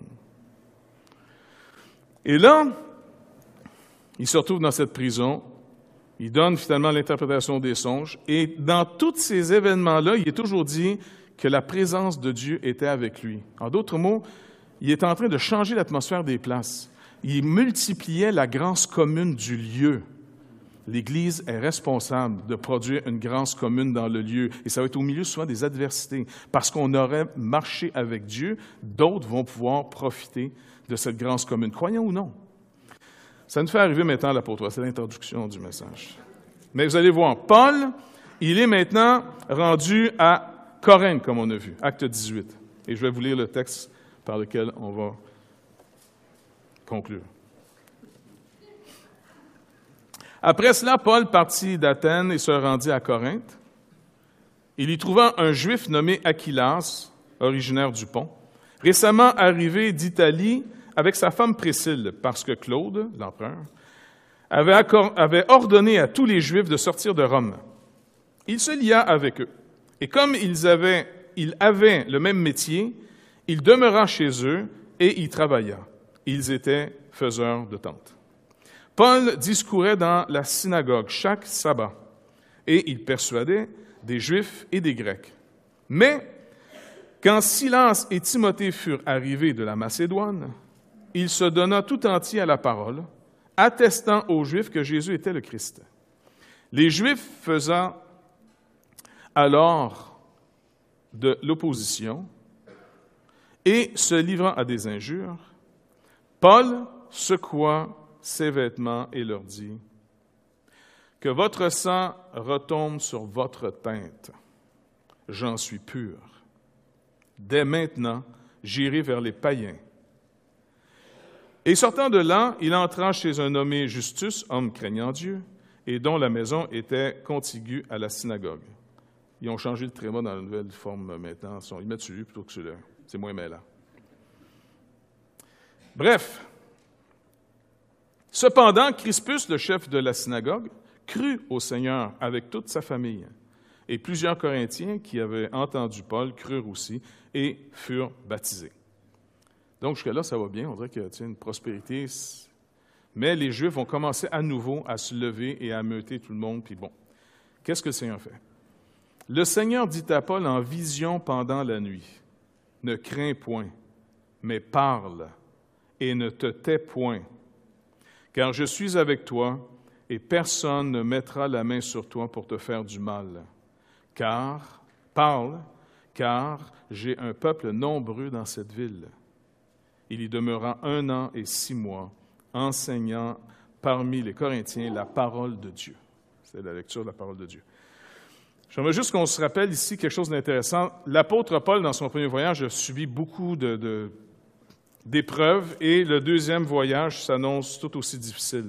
Et là, il se retrouve dans cette prison. Il donne finalement l'interprétation des songes. Et dans tous ces événements-là, il est toujours dit que la présence de Dieu était avec lui. En d'autres mots, il est en train de changer l'atmosphère des places. Il multipliait la grâce commune du lieu. L'Église est responsable de produire une grâce commune dans le lieu. Et ça va être au milieu souvent des adversités. Parce qu'on aurait marché avec Dieu, d'autres vont pouvoir profiter de cette grâce commune. Croyons ou non. Ça nous fait arriver maintenant à l'apôtre. C'est l'introduction du message. Mais vous allez voir, Paul, il est maintenant rendu à Corinthe, comme on a vu, acte 18. Et je vais vous lire le texte par lequel on va conclure. Après cela, Paul partit d'Athènes et se rendit à Corinthe. Il y trouva un Juif nommé Aquilas, originaire du Pont, récemment arrivé d'Italie avec sa femme Priscille, parce que Claude, l'empereur, avait ordonné à tous les Juifs de sortir de Rome. Il se lia avec eux. Et comme ils avaient le même métier, il demeura chez eux et y travailla. Ils étaient faiseurs de tentes. Paul discourait dans la synagogue chaque sabbat et il persuadait des Juifs et des Grecs. Mais quand Silas et Timothée furent arrivés de la Macédoine, il se donna tout entier à la parole, attestant aux Juifs que Jésus était le Christ. Les Juifs faisant alors de l'opposition et se livrant à des injures, Paul secoua ses vêtements et leur dit, « Que votre sang retombe sur votre tête. J'en suis pur. Dès maintenant, j'irai vers les païens. » Et sortant de là, il entra chez un nommé Justus, homme craignant Dieu, et dont la maison était contiguë à la synagogue. Ils ont changé le tréma dans la nouvelle forme maintenant. Ils mettent celui plutôt que celui-là. C'est moins mêlant. Bref. Cependant, Crispus, le chef de la synagogue, crut au Seigneur avec toute sa famille. Et plusieurs Corinthiens qui avaient entendu Paul crurent aussi et furent baptisés. Donc, jusque-là, ça va bien. On dirait qu'il y a une prospérité. Mais les Juifs vont commencer à nouveau à se lever et à ameuter tout le monde. Puis bon, qu'est-ce que le Seigneur fait? Le Seigneur dit à Paul en vision pendant la nuit, « Ne crains point, mais parle, et ne te tais point, car je suis avec toi, et personne ne mettra la main sur toi pour te faire du mal. Parle, car j'ai un peuple nombreux dans cette ville. Il y demeura 1 an et 6 mois, enseignant parmi les Corinthiens la parole de Dieu. » C'est la lecture de la parole de Dieu. J'aimerais juste qu'on se rappelle ici quelque chose d'intéressant. L'apôtre Paul, dans son premier voyage, a subi beaucoup d'épreuves et le deuxième voyage s'annonce tout aussi difficile.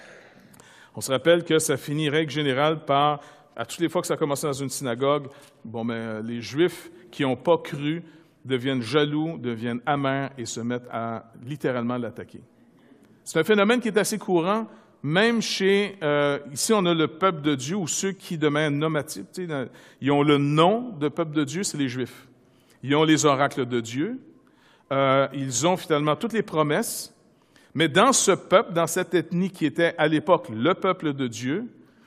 On se rappelle que ça finit, règle générale, par, à toutes les fois que ça a commencé dans une synagogue, les Juifs qui n'ont pas cru deviennent jaloux, deviennent amers et se mettent à littéralement l'attaquer. C'est un phénomène qui est assez courant, même chez, ici on a le peuple de Dieu ou ceux qui demeurent nomatifs. Ils ont le nom de peuple de Dieu, c'est les Juifs. Ils ont les oracles de Dieu. Ils ont finalement toutes les promesses. Mais dans ce peuple, dans cette ethnie qui était à l'époque le peuple de Dieu,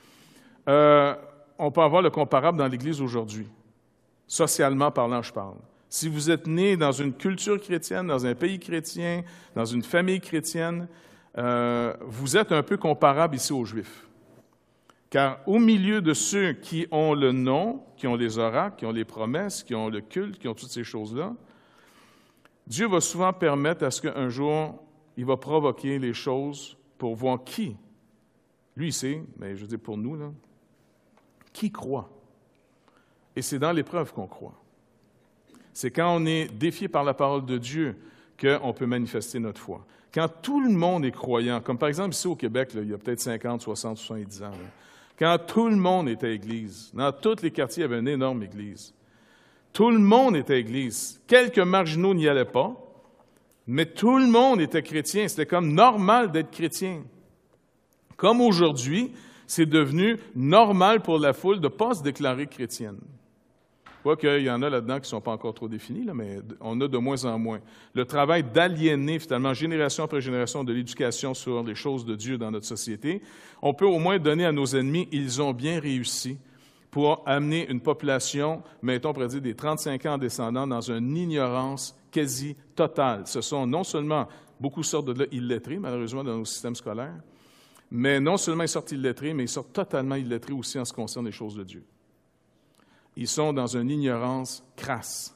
on peut avoir le comparable dans l'Église aujourd'hui. Socialement parlant, je parle. Si vous êtes né dans une culture chrétienne, dans un pays chrétien, dans une famille chrétienne, vous êtes un peu comparable ici aux Juifs. Car au milieu de ceux qui ont le nom, qui ont les oracles, qui ont les promesses, qui ont le culte, qui ont toutes ces choses-là, Dieu va souvent permettre à ce qu'un jour, il va provoquer les choses pour voir qui. Lui, il sait, mais je veux dire pour nous, là, qui croit. Et c'est dans l'épreuve qu'on croit. C'est quand on est défié par la parole de Dieu qu'on peut manifester notre foi. Quand tout le monde est croyant, comme par exemple ici au Québec, là, il y a peut-être 50, 60, 70 ans, là, quand tout le monde était à l'église, dans tous les quartiers, il y avait une énorme église. Tout le monde était à l'église. Quelques marginaux n'y allaient pas, mais tout le monde était chrétien. C'était comme normal d'être chrétien. Comme aujourd'hui, c'est devenu normal pour la foule de ne pas se déclarer chrétienne. Quoique, il y en a là-dedans qui ne sont pas encore trop définis, là, mais on a de moins en moins. Le travail d'aliéner, finalement, génération après génération, de l'éducation sur les choses de Dieu dans notre société, on peut au moins donner à nos ennemis, ils ont bien réussi pour amener une population, mettons, on pourrait dire des 35 ans descendants, dans une ignorance quasi totale. Ce sont non seulement, beaucoup sortent de là illettrés, malheureusement, dans nos systèmes scolaires, mais non seulement ils sortent illettrés, mais ils sortent totalement illettrés aussi en ce qui concerne les choses de Dieu. Ils sont dans une ignorance crasse.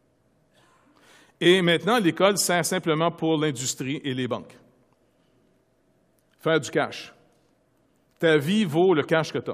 Et maintenant, l'école sert simplement pour l'industrie et les banques. Faire du cash. Ta vie vaut le cash que tu as.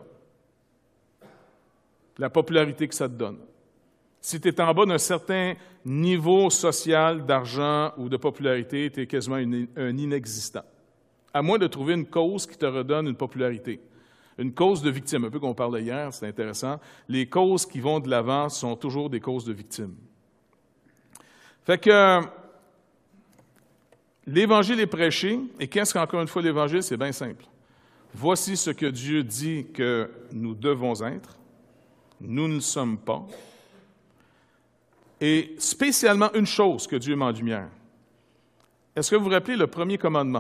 La popularité que ça te donne. Si tu es en bas d'un certain niveau social d'argent ou de popularité, tu es quasiment un inexistant. À moins de trouver une cause qui te redonne une popularité. Une cause de victime, un peu qu'on parlait hier, c'est intéressant. Les causes qui vont de l'avant sont toujours des causes de victimes. Fait que l'Évangile est prêché, et qu'est-ce qu'encore une fois l'Évangile? C'est bien simple. Voici ce que Dieu dit que nous devons être. Nous ne le sommes pas. Et spécialement une chose que Dieu met en lumière. Est-ce que vous vous rappelez le premier commandement?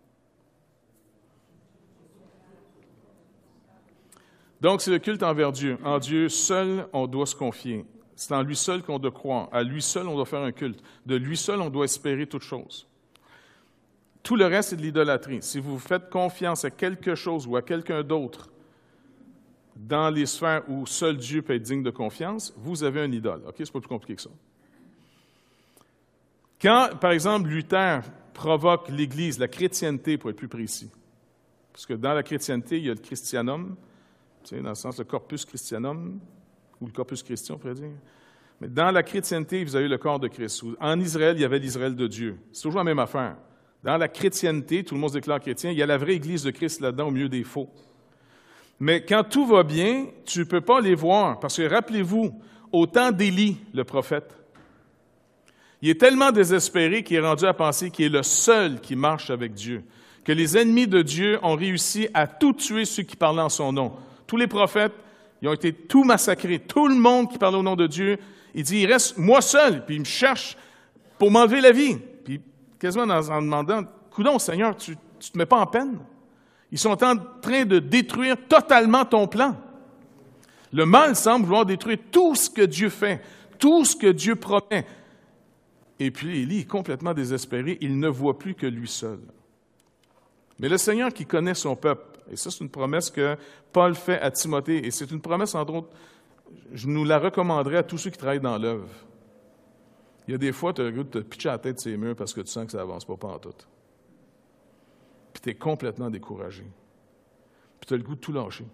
Donc, c'est le culte envers Dieu. En Dieu seul, on doit se confier. C'est en lui seul qu'on doit croire. À lui seul, on doit faire un culte. De lui seul, on doit espérer toutes choses. Tout le reste, c'est de l'idolâtrie. Si vous faites confiance à quelque chose ou à quelqu'un d'autre dans les sphères où seul Dieu peut être digne de confiance, vous avez un idole. OK? C'est pas plus compliqué que ça. Quand, par exemple, Luther provoque l'Église, la chrétienté, pour être plus précis. Parce que dans la chrétienté, il y a le christianum, tu sais, dans le sens le corpus christianum, ou le corpus christian, on pourrait dire. Mais dans la chrétienté, vous avez le corps de Christ. En Israël, il y avait l'Israël de Dieu. C'est toujours la même affaire. Dans la chrétienté, tout le monde se déclare chrétien, il y a la vraie Église de Christ là-dedans au milieu des faux. Mais quand tout va bien, tu ne peux pas les voir. Parce que rappelez-vous, au temps d'Élie, le prophète, il est tellement désespéré qu'il est rendu à penser qu'il est le seul qui marche avec Dieu, que les ennemis de Dieu ont réussi à tout tuer ceux qui parlaient en son nom. Tous les prophètes, ils ont été tout massacrés. Tout le monde qui parlait au nom de Dieu, il dit, il reste moi seul, puis il me cherche pour m'enlever la vie. Puis quasiment en demandant, coudonc, Seigneur, tu ne te mets pas en peine? Ils sont en train de détruire totalement ton plan. Le mal semble vouloir détruire tout ce que Dieu fait, tout ce que Dieu promet. Et puis Élie est complètement désespéré, il ne voit plus que lui seul. Mais le Seigneur qui connaît son peuple, et ça c'est une promesse que Paul fait à Timothée, et c'est une promesse, entre autres, je nous la recommanderais à tous ceux qui travaillent dans l'œuvre. Il y a des fois, tu as le goût de te pitcher la tête sur les murs parce que tu sens que ça n'avance pas en tout. Puis tu es complètement découragé. Puis tu as le goût de tout lâcher.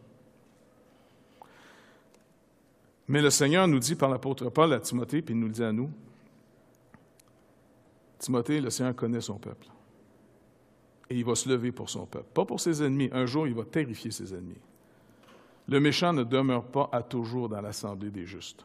Mais le Seigneur nous dit par l'apôtre Paul à Timothée, puis il nous le dit à nous, Timothée, le Seigneur connaît son peuple. Et il va se lever pour son peuple. Pas pour ses ennemis. Un jour, il va terrifier ses ennemis. Le méchant ne demeure pas à toujours dans l'assemblée des justes.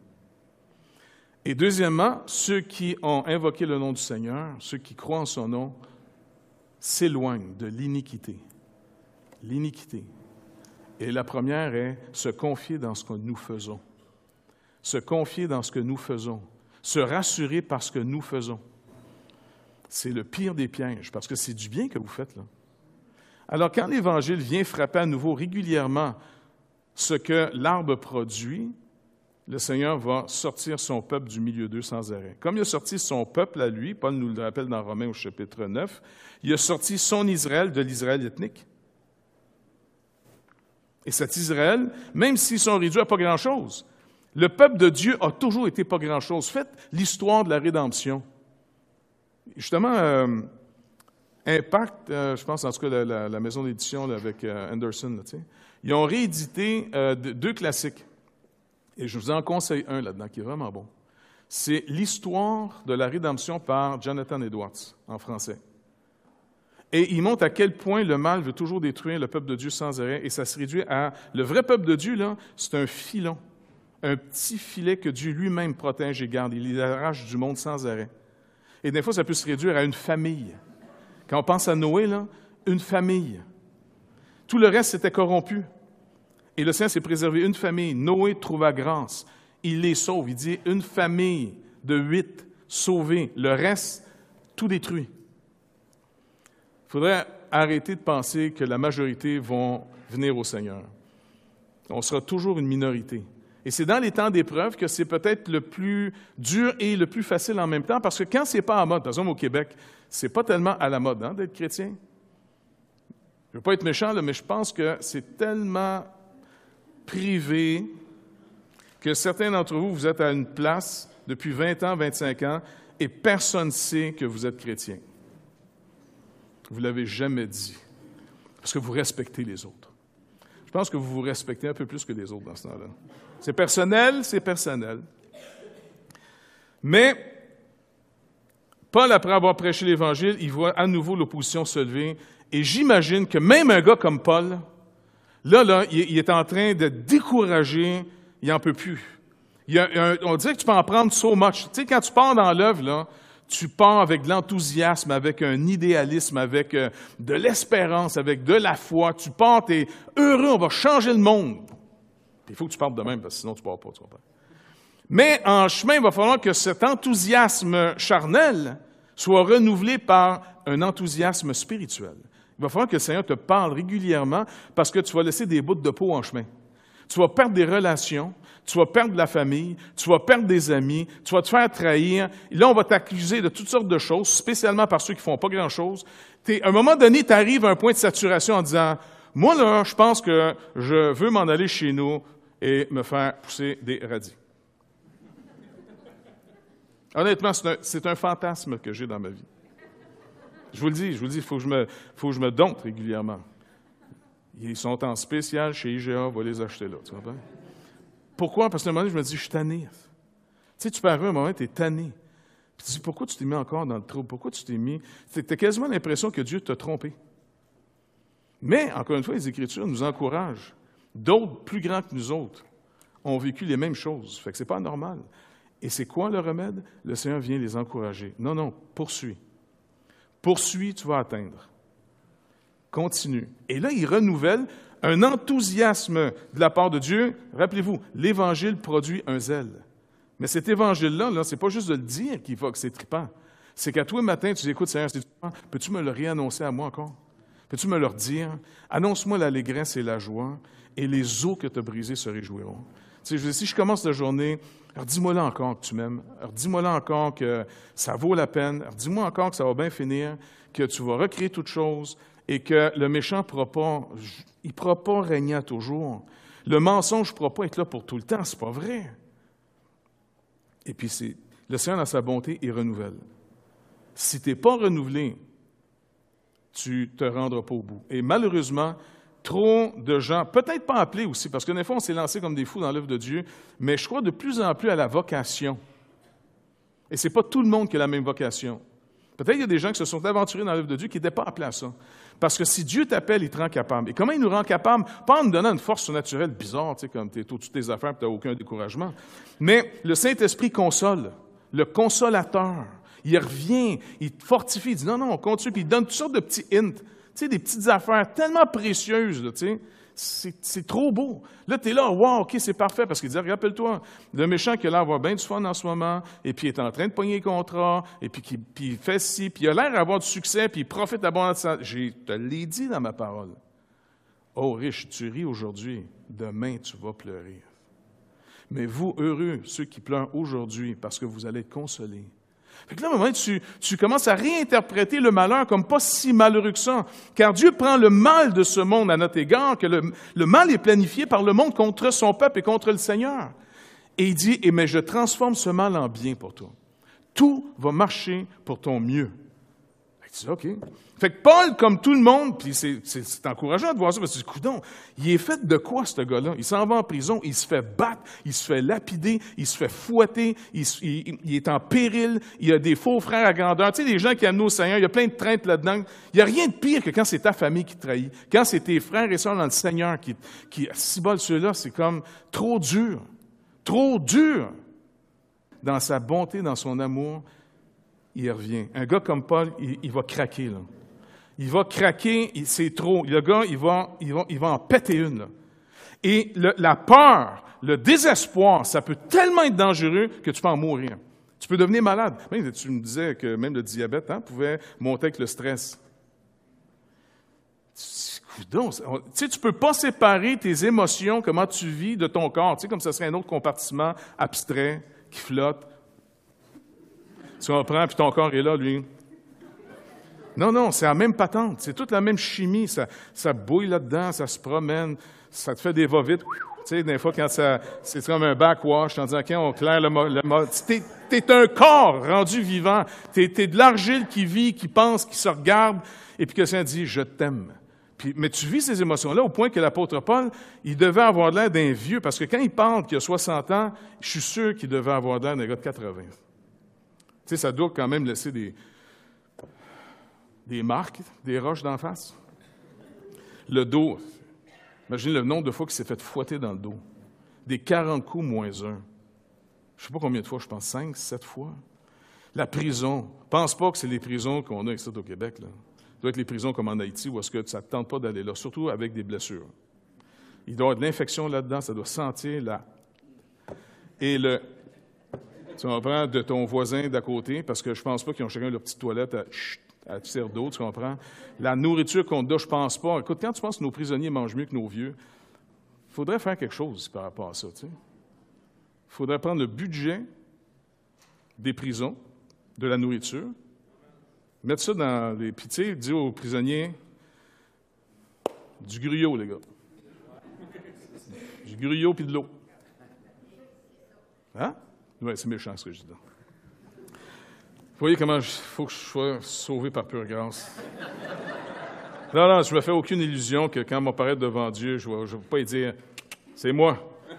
Et deuxièmement, ceux qui ont invoqué le nom du Seigneur, ceux qui croient en son nom, s'éloignent de l'iniquité. L'iniquité. Et la première est se confier dans ce que nous faisons. Se confier dans ce que nous faisons. Se rassurer par ce que nous faisons. C'est le pire des pièges, parce que c'est du bien que vous faites, là. Alors, quand l'Évangile vient frapper à nouveau régulièrement ce que l'arbre produit, le Seigneur va sortir son peuple du milieu d'eux sans arrêt. Comme il a sorti son peuple à lui, Paul nous le rappelle dans Romains au chapitre 9, il a sorti son Israël de l'Israël ethnique. Et cet Israël, même s'ils sont réduits à pas grand-chose, le peuple de Dieu a toujours été pas grand-chose. Faites l'histoire de la rédemption. Justement, Impact, je pense en tout cas la maison d'édition là, avec Anderson, là, ils ont réédité 2 classiques. Et je vous en conseille un là-dedans qui est vraiment bon. C'est l'histoire de la rédemption par Jonathan Edwards, en français. Et il montre à quel point le mal veut toujours détruire le peuple de Dieu sans arrêt. Et ça se réduit à... Le vrai peuple de Dieu, là, c'est un filon, un petit filet que Dieu lui-même protège et garde. Il l'arrache du monde sans arrêt. Et des fois, ça peut se réduire à une famille. Quand on pense à Noé, là, une famille. Tout le reste s'était corrompu. Et le Seigneur s'est préservé une famille. Noé trouva grâce. Il les sauve. Il dit une famille de 8 sauvés. Le reste, tout détruit. Il faudrait arrêter de penser que la majorité vont venir au Seigneur. On sera toujours une minorité. Et c'est dans les temps d'épreuve que c'est peut-être le plus dur et le plus facile en même temps, parce que quand c'est pas à mode, par exemple au Québec, c'est pas tellement à la mode d'être chrétien. Je ne veux pas être méchant, là, mais je pense que c'est tellement privé que certains d'entre vous, vous êtes à une place depuis 20 ans, 25 ans, et personne ne sait que vous êtes chrétien. Vous ne l'avez jamais dit, parce que vous respectez les autres. Je pense que vous vous respectez un peu plus que les autres dans ce temps-là. C'est personnel, c'est personnel. Mais Paul, après avoir prêché l'Évangile, il voit à nouveau l'opposition se lever. Et j'imagine que même un gars comme Paul, là, il est en train de décourager, il n'en peut plus. On dirait que tu peux en prendre so much. Tu sais, quand tu pars dans l'œuvre, là, tu pars avec de l'enthousiasme, avec un idéalisme, avec de l'espérance, avec de la foi. Tu pars, tu es heureux, on va changer le monde. Il faut que tu partes de même, parce que sinon tu ne pars pas, tu comprends. Mais en chemin, il va falloir que cet enthousiasme charnel soit renouvelé par un enthousiasme spirituel. Il va falloir que le Seigneur te parle régulièrement parce que tu vas laisser des bouts de peau en chemin. Tu vas perdre des relations, tu vas perdre de la famille, tu vas perdre des amis, tu vas te faire trahir. Et là, on va t'accuser de toutes sortes de choses, spécialement par ceux qui ne font pas grand-chose. À un moment donné, tu arrives à un point de saturation en disant « Moi, là, je pense que je veux m'en aller chez nous et me faire pousser des radis. » Honnêtement, c'est un fantasme que j'ai dans ma vie. Je vous le dis, il faut que je me dompte régulièrement. Ils sont en spécial chez IGA, on va les acheter là, tu comprends? Pourquoi? Parce qu'à un moment donné, je me dis, je suis tanné. Tu sais, tu parais un moment, tu es tanné. Puis tu dis, pourquoi tu t'es mis encore dans le trou? Pourquoi tu t'es mis... Tu as quasiment l'impression que Dieu t'a trompé. Mais, encore une fois, les Écritures nous encouragent. D'autres, plus grands que nous autres, ont vécu les mêmes choses. Fait que c'est pas normal. Et c'est quoi le remède? Le Seigneur vient les encourager. Non, non, poursuis. Poursuis, tu vas atteindre. Continue. Et là, il renouvelle un enthousiasme de la part de Dieu. Rappelez-vous, l'Évangile produit un zèle. Mais cet évangile-là, ce n'est pas juste de le dire qu'il faut que c'est trippant. C'est qu'à tous les matins, tu dis, écoute, Seigneur, peux-tu me le réannoncer à moi encore? Peux-tu me le redire? Annonce-moi l'allégresse et la joie, et les eaux que tu as brisées se réjouiront. Tu sais, si je commence la journée, alors dis-moi là encore que tu m'aimes. Alors dis-moi là encore que ça vaut la peine. Alors dis-moi encore que ça va bien finir, que tu vas recréer toute chose, et que le méchant ne pourra pas régner à toujours. Le mensonge ne pourra pas être là pour tout le temps. C'est pas vrai. Et puis, le Seigneur, dans sa bonté, il renouvelle. Si tu n'es pas renouvelé, tu ne te rendras pas au bout. Et malheureusement, trop de gens, peut-être pas appelés aussi, parce que des fois, on s'est lancé comme des fous dans l'œuvre de Dieu, mais je crois de plus en plus à la vocation. Et ce n'est pas tout le monde qui a la même vocation. Peut-être qu'il y a des gens qui se sont aventurés dans l'œuvre de Dieu qui n'étaient pas appelés à ça. Parce que si Dieu t'appelle, il te rend capable. Et comment il nous rend capable? Pas en nous donnant une force surnaturelle bizarre, tu sais, comme tu es au-dessus de tes affaires et tu n'as aucun découragement. Mais le Saint-Esprit console, le consolateur. Il revient, il te fortifie, il dit non, on continue, puis il donne toutes sortes de petits hints, tu sais, des petites affaires tellement précieuses, là, tu sais. C'est trop beau. Là, tu es là, wow, OK, c'est parfait, parce qu'il dit, rappelle-toi, le méchant qui a l'air d'avoir bien du fun en ce moment, et puis il est en train de pogner les contrats, et puis il fait ci, puis il a l'air d'avoir du succès, puis il profite d'abord de ça. Je te l'ai dit dans ma parole. Oh, riche, tu ris aujourd'hui, demain tu vas pleurer. Mais vous, heureux, ceux qui pleurent aujourd'hui, parce que vous allez être consolés. Fait que là, à un moment, tu commences à réinterpréter le malheur comme pas si malheureux que ça. Car Dieu prend le mal de ce monde à notre égard, que le mal est planifié par le monde contre son peuple et contre le Seigneur. Et il dit, mais je transforme ce mal en bien pour toi. Tout va marcher pour ton mieux. Fait que tu dis, OK. Fait que Paul, comme tout le monde, puis c'est encourageant de voir ça, parce que tu dis, coudonc, il est fait de quoi, ce gars-là? Il s'en va en prison, il se fait battre, il se fait lapider, il se fait fouetter, il est en péril, il y a des faux frères à grandeur. Tu sais, les gens qui amènent au Seigneur, il y a plein de traîtres là-dedans. Il n'y a rien de pire que quand c'est ta famille qui te trahit, quand c'est tes frères et sœurs dans le Seigneur qui si bol ceux-là, c'est comme trop dur. Dans sa bonté, dans son amour, il revient. Un gars comme Paul, il va craquer, là. Il va craquer, c'est trop. Le gars, il va en péter une, là. Et la peur, le désespoir, ça peut tellement être dangereux que tu peux en mourir. Tu peux devenir malade. Même, tu me disais que même le diabète pouvait monter avec le stress. Donc, tu sais, tu ne peux pas séparer tes émotions, comment tu vis, de ton corps. Tu sais, comme ça serait un autre compartiment abstrait qui flotte. Tu comprends, puis ton corps est là, lui. Non, c'est la même patente. C'est toute la même chimie. Ça bouille là-dedans, ça se promène, ça te fait des va-vite. Tu sais, des fois, quand c'est comme un backwash, en disant, OK, on claire le mode. T'es un corps rendu vivant. T'es de l'argile qui vit, qui pense, qui se regarde, et puis que ça dit, je t'aime. Mais tu vis ces émotions-là au point que l'apôtre Paul, il devait avoir l'air d'un vieux, parce que quand il parle qu'il a 60 ans, je suis sûr qu'il devait avoir l'air d'un gars de 80. Tu sais, ça doit quand même laisser des marques, des roches d'en face. Le dos, imagine le nombre de fois qu'il s'est fait fouetter dans le dos. Des 40 coups moins un. Je ne sais pas combien de fois, je pense 5, 7 fois. La prison. Pense pas que c'est les prisons qu'on a ici au Québec, là. Ça doit être les prisons comme en Haïti, où est-ce que ça ne te tente pas d'aller là, surtout avec des blessures. Il doit y avoir de l'infection là-dedans, ça doit sentir là. Et tu comprends, de ton voisin d'à côté, parce que je pense pas qu'ils ont chacun leur petite toilette à tire d'eau, tu comprends? La nourriture qu'on donne, je pense pas. Écoute, quand tu penses que nos prisonniers mangent mieux que nos vieux, il faudrait faire quelque chose par rapport à ça, tu sais. Il faudrait prendre le budget des prisons, de la nourriture, mettre ça dans les... Puis, tu sais, dire aux prisonniers, du gruyot, les gars. Du gruyot puis de l'eau. Hein? Oui, c'est méchant ce que je dis là. Vous voyez comment il faut que je sois sauvé par pure grâce. Non, je ne me fais aucune illusion que quand m'apparaître devant Dieu, je ne vais pas lui dire « C'est moi ».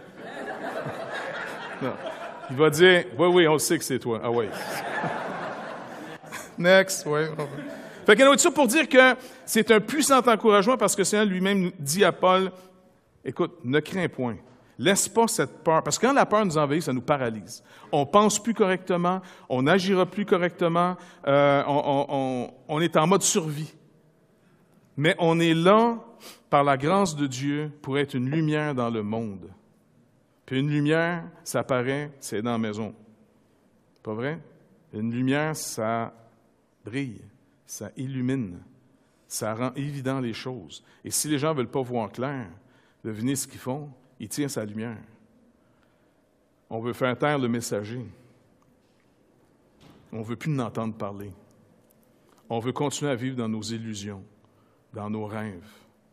Non. Il va dire « Oui, on le sait que c'est toi. » Ah oui. Next, oui. Fait qu'il y a tout ça pour dire que c'est un puissant encouragement parce que le Seigneur lui-même dit à Paul « Écoute, ne crains point. Laisse pas cette peur. » Parce que quand la peur nous envahit, ça nous paralyse. On pense plus correctement, on n'agira plus correctement, on est en mode survie. Mais on est là, par la grâce de Dieu, pour être une lumière dans le monde. Puis une lumière, ça paraît, c'est dans la maison. Pas vrai? Une lumière, ça brille, ça illumine, ça rend évident les choses. Et si les gens ne veulent pas voir clair, devinez ce qu'ils font, ils tirent sa lumière. On veut faire taire le messager. On ne veut plus l'entendre parler. On veut continuer à vivre dans nos illusions, dans nos rêves.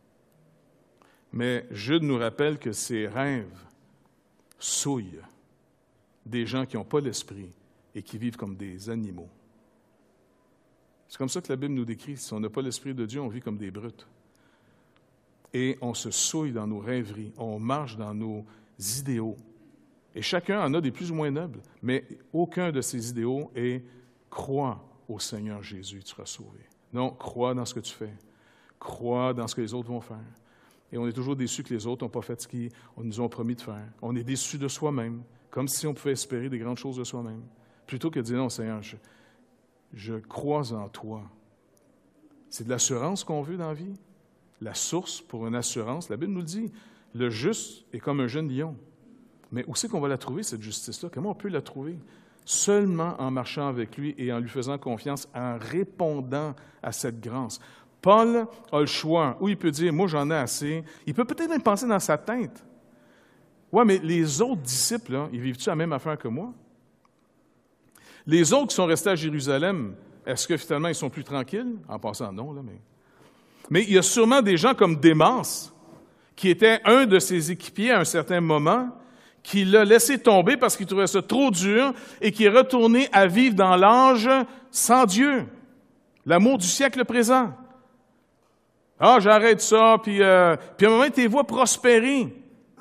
Mais Jude nous rappelle que ces rêves souillent des gens qui n'ont pas l'esprit et qui vivent comme des animaux. C'est comme ça que la Bible nous décrit. Si on n'a pas l'Esprit de Dieu, on vit comme des brutes. Et on se souille dans nos rêveries, on marche dans nos idéaux. Et chacun en a des plus ou moins nobles, mais aucun de ces idéaux est « crois au Seigneur Jésus, tu seras sauvé ». Non, crois dans ce que tu fais. Crois dans ce que les autres vont faire. Et on est toujours déçus que les autres n'ont pas fait ce qu'ils nous ont promis de faire. On est déçus de soi-même, comme si on pouvait espérer des grandes choses de soi-même. Plutôt que de dire « Non, Seigneur, je crois en toi ». C'est de l'assurance qu'on veut dans la vie. La source pour une assurance, la Bible nous le dit, le juste est comme un jeune lion. Mais où c'est qu'on va la trouver, cette justice-là? Comment on peut la trouver? Seulement en marchant avec lui et en lui faisant confiance, en répondant à cette grâce. Paul a le choix, où il peut dire « Moi, j'en ai assez ». Il peut peut-être même penser dans sa tête. « Ouais, mais les autres disciples, là, ils vivent-tu la même affaire que moi? » Les autres qui sont restés à Jérusalem, est-ce que finalement ils sont plus tranquilles? En passant, non, là, mais il y a sûrement des gens comme Démas, qui était un de ses équipiers à un certain moment, qui l'a laissé tomber parce qu'il trouvait ça trop dur et qui est retourné à vivre dans l'âge sans Dieu. L'amour du siècle présent. Ah, j'arrête ça, puis à un moment, tes voix prospérer.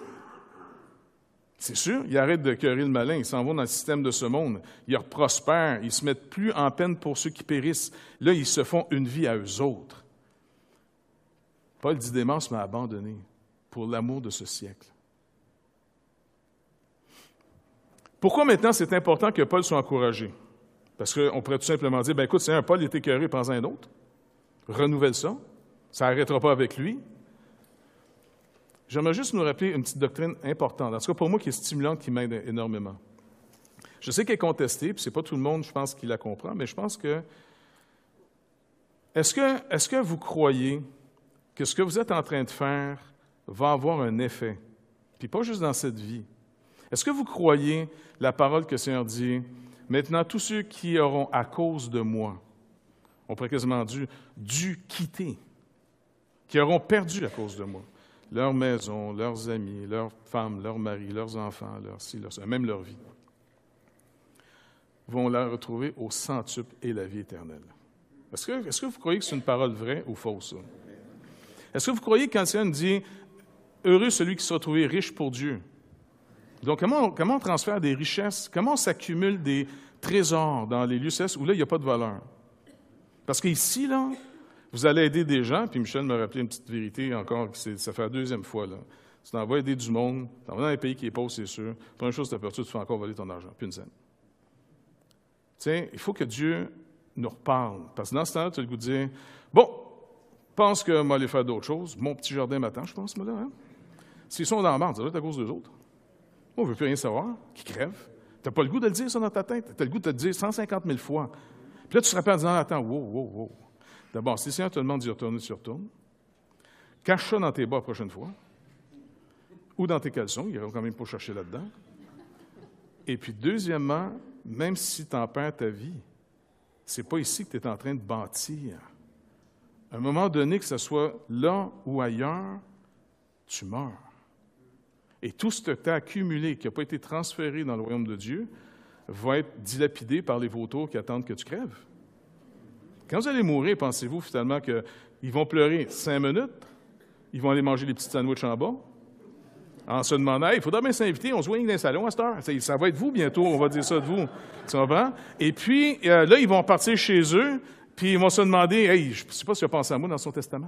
C'est sûr, ils arrêtent de cœurer le malin, ils s'en vont dans le système de ce monde. Ils prospèrent, ils ne se mettent plus en peine pour ceux qui périssent. Là, ils se font une vie à eux autres. Paul dit, Démas m'a abandonné pour l'amour de ce siècle. Pourquoi maintenant c'est important que Paul soit encouragé? Parce qu'on pourrait tout simplement dire, écoute, Seigneur, Paul est écœuré, prends-en un autre. Renouvelle ça. Ça n'arrêtera pas avec lui. J'aimerais juste nous rappeler une petite doctrine importante, en tout cas pour moi qui est stimulante, qui m'aide énormément. Je sais qu'elle est contestée, puis c'est pas tout le monde, je pense, qui la comprend, mais je pense que... Est-ce que vous croyez que ce que vous êtes en train de faire va avoir un effet? Puis pas juste dans cette vie. Est-ce que vous croyez la parole que le Seigneur dit, « Maintenant, tous ceux qui auront à cause de moi, on pourrait quasiment dû quitter, qui auront perdu à cause de moi, leur maison, leurs amis, leurs femmes, leurs maris, leurs enfants, même leur vie, vont la retrouver au centuple et la vie éternelle. » Est-ce que vous croyez que c'est une parole vraie ou fausse? Ça? Est-ce que vous croyez que quand le Seigneur dit « Heureux celui qui sera trouvé riche pour Dieu », donc comment on transfère des richesses, comment on s'accumule des trésors dans les lieux célestes où là, il n'y a pas de valeur? Parce qu'ici, là, vous allez aider des gens, puis Michel m'a rappelé une petite vérité encore, ça fait la deuxième fois, là. Tu t'en vas aider du monde, tu t'en vas dans un pays qui est pauvre, c'est sûr. Première chose que tu as perdu, tu fais encore voler ton argent, puis une scène. Tu sais, il faut que Dieu nous reparle. Parce que dans ce temps-là, tu as le goût de dire, bon, pense que moi aller faire d'autres choses. Mon petit jardin m'attend, je pense, moi, là. Hein? S'ils sont dans la merde, ça doit être à cause d'eux autres. On ne veut plus rien savoir, qui crèvent. Tu n'as pas le goût de le dire, ça, dans ta tête. Tu as le goût de te le dire 150 000 fois. Puis là, tu te rappelles en disant, attends, wow. D'abord, si le Seigneur te demande d'y retourner, tu y retournes. Cache ça dans tes bas la prochaine fois. Ou dans tes caleçons, il y aura quand même pas chercher là-dedans. Et puis, deuxièmement, même si tu en perds ta vie, c'est pas ici que tu es en train de bâtir. À un moment donné, que ce soit là ou ailleurs, tu meurs. Et tout ce que tu as accumulé, qui n'a pas été transféré dans le royaume de Dieu, va être dilapidé par les vautours qui attendent que tu crèves. Quand vous allez mourir, pensez-vous finalement qu'ils vont pleurer 5 minutes? Ils vont aller manger les petits sandwichs en bas? En se demandant, hey, il faudra bien s'inviter, on se voit dans les salons à cette heure. Ça va être vous bientôt, on va dire ça de vous. Tu comprends? Et puis, là, ils vont partir chez eux, puis ils vont se demander, hey, je ne sais pas s'il a pensé à moi dans son testament.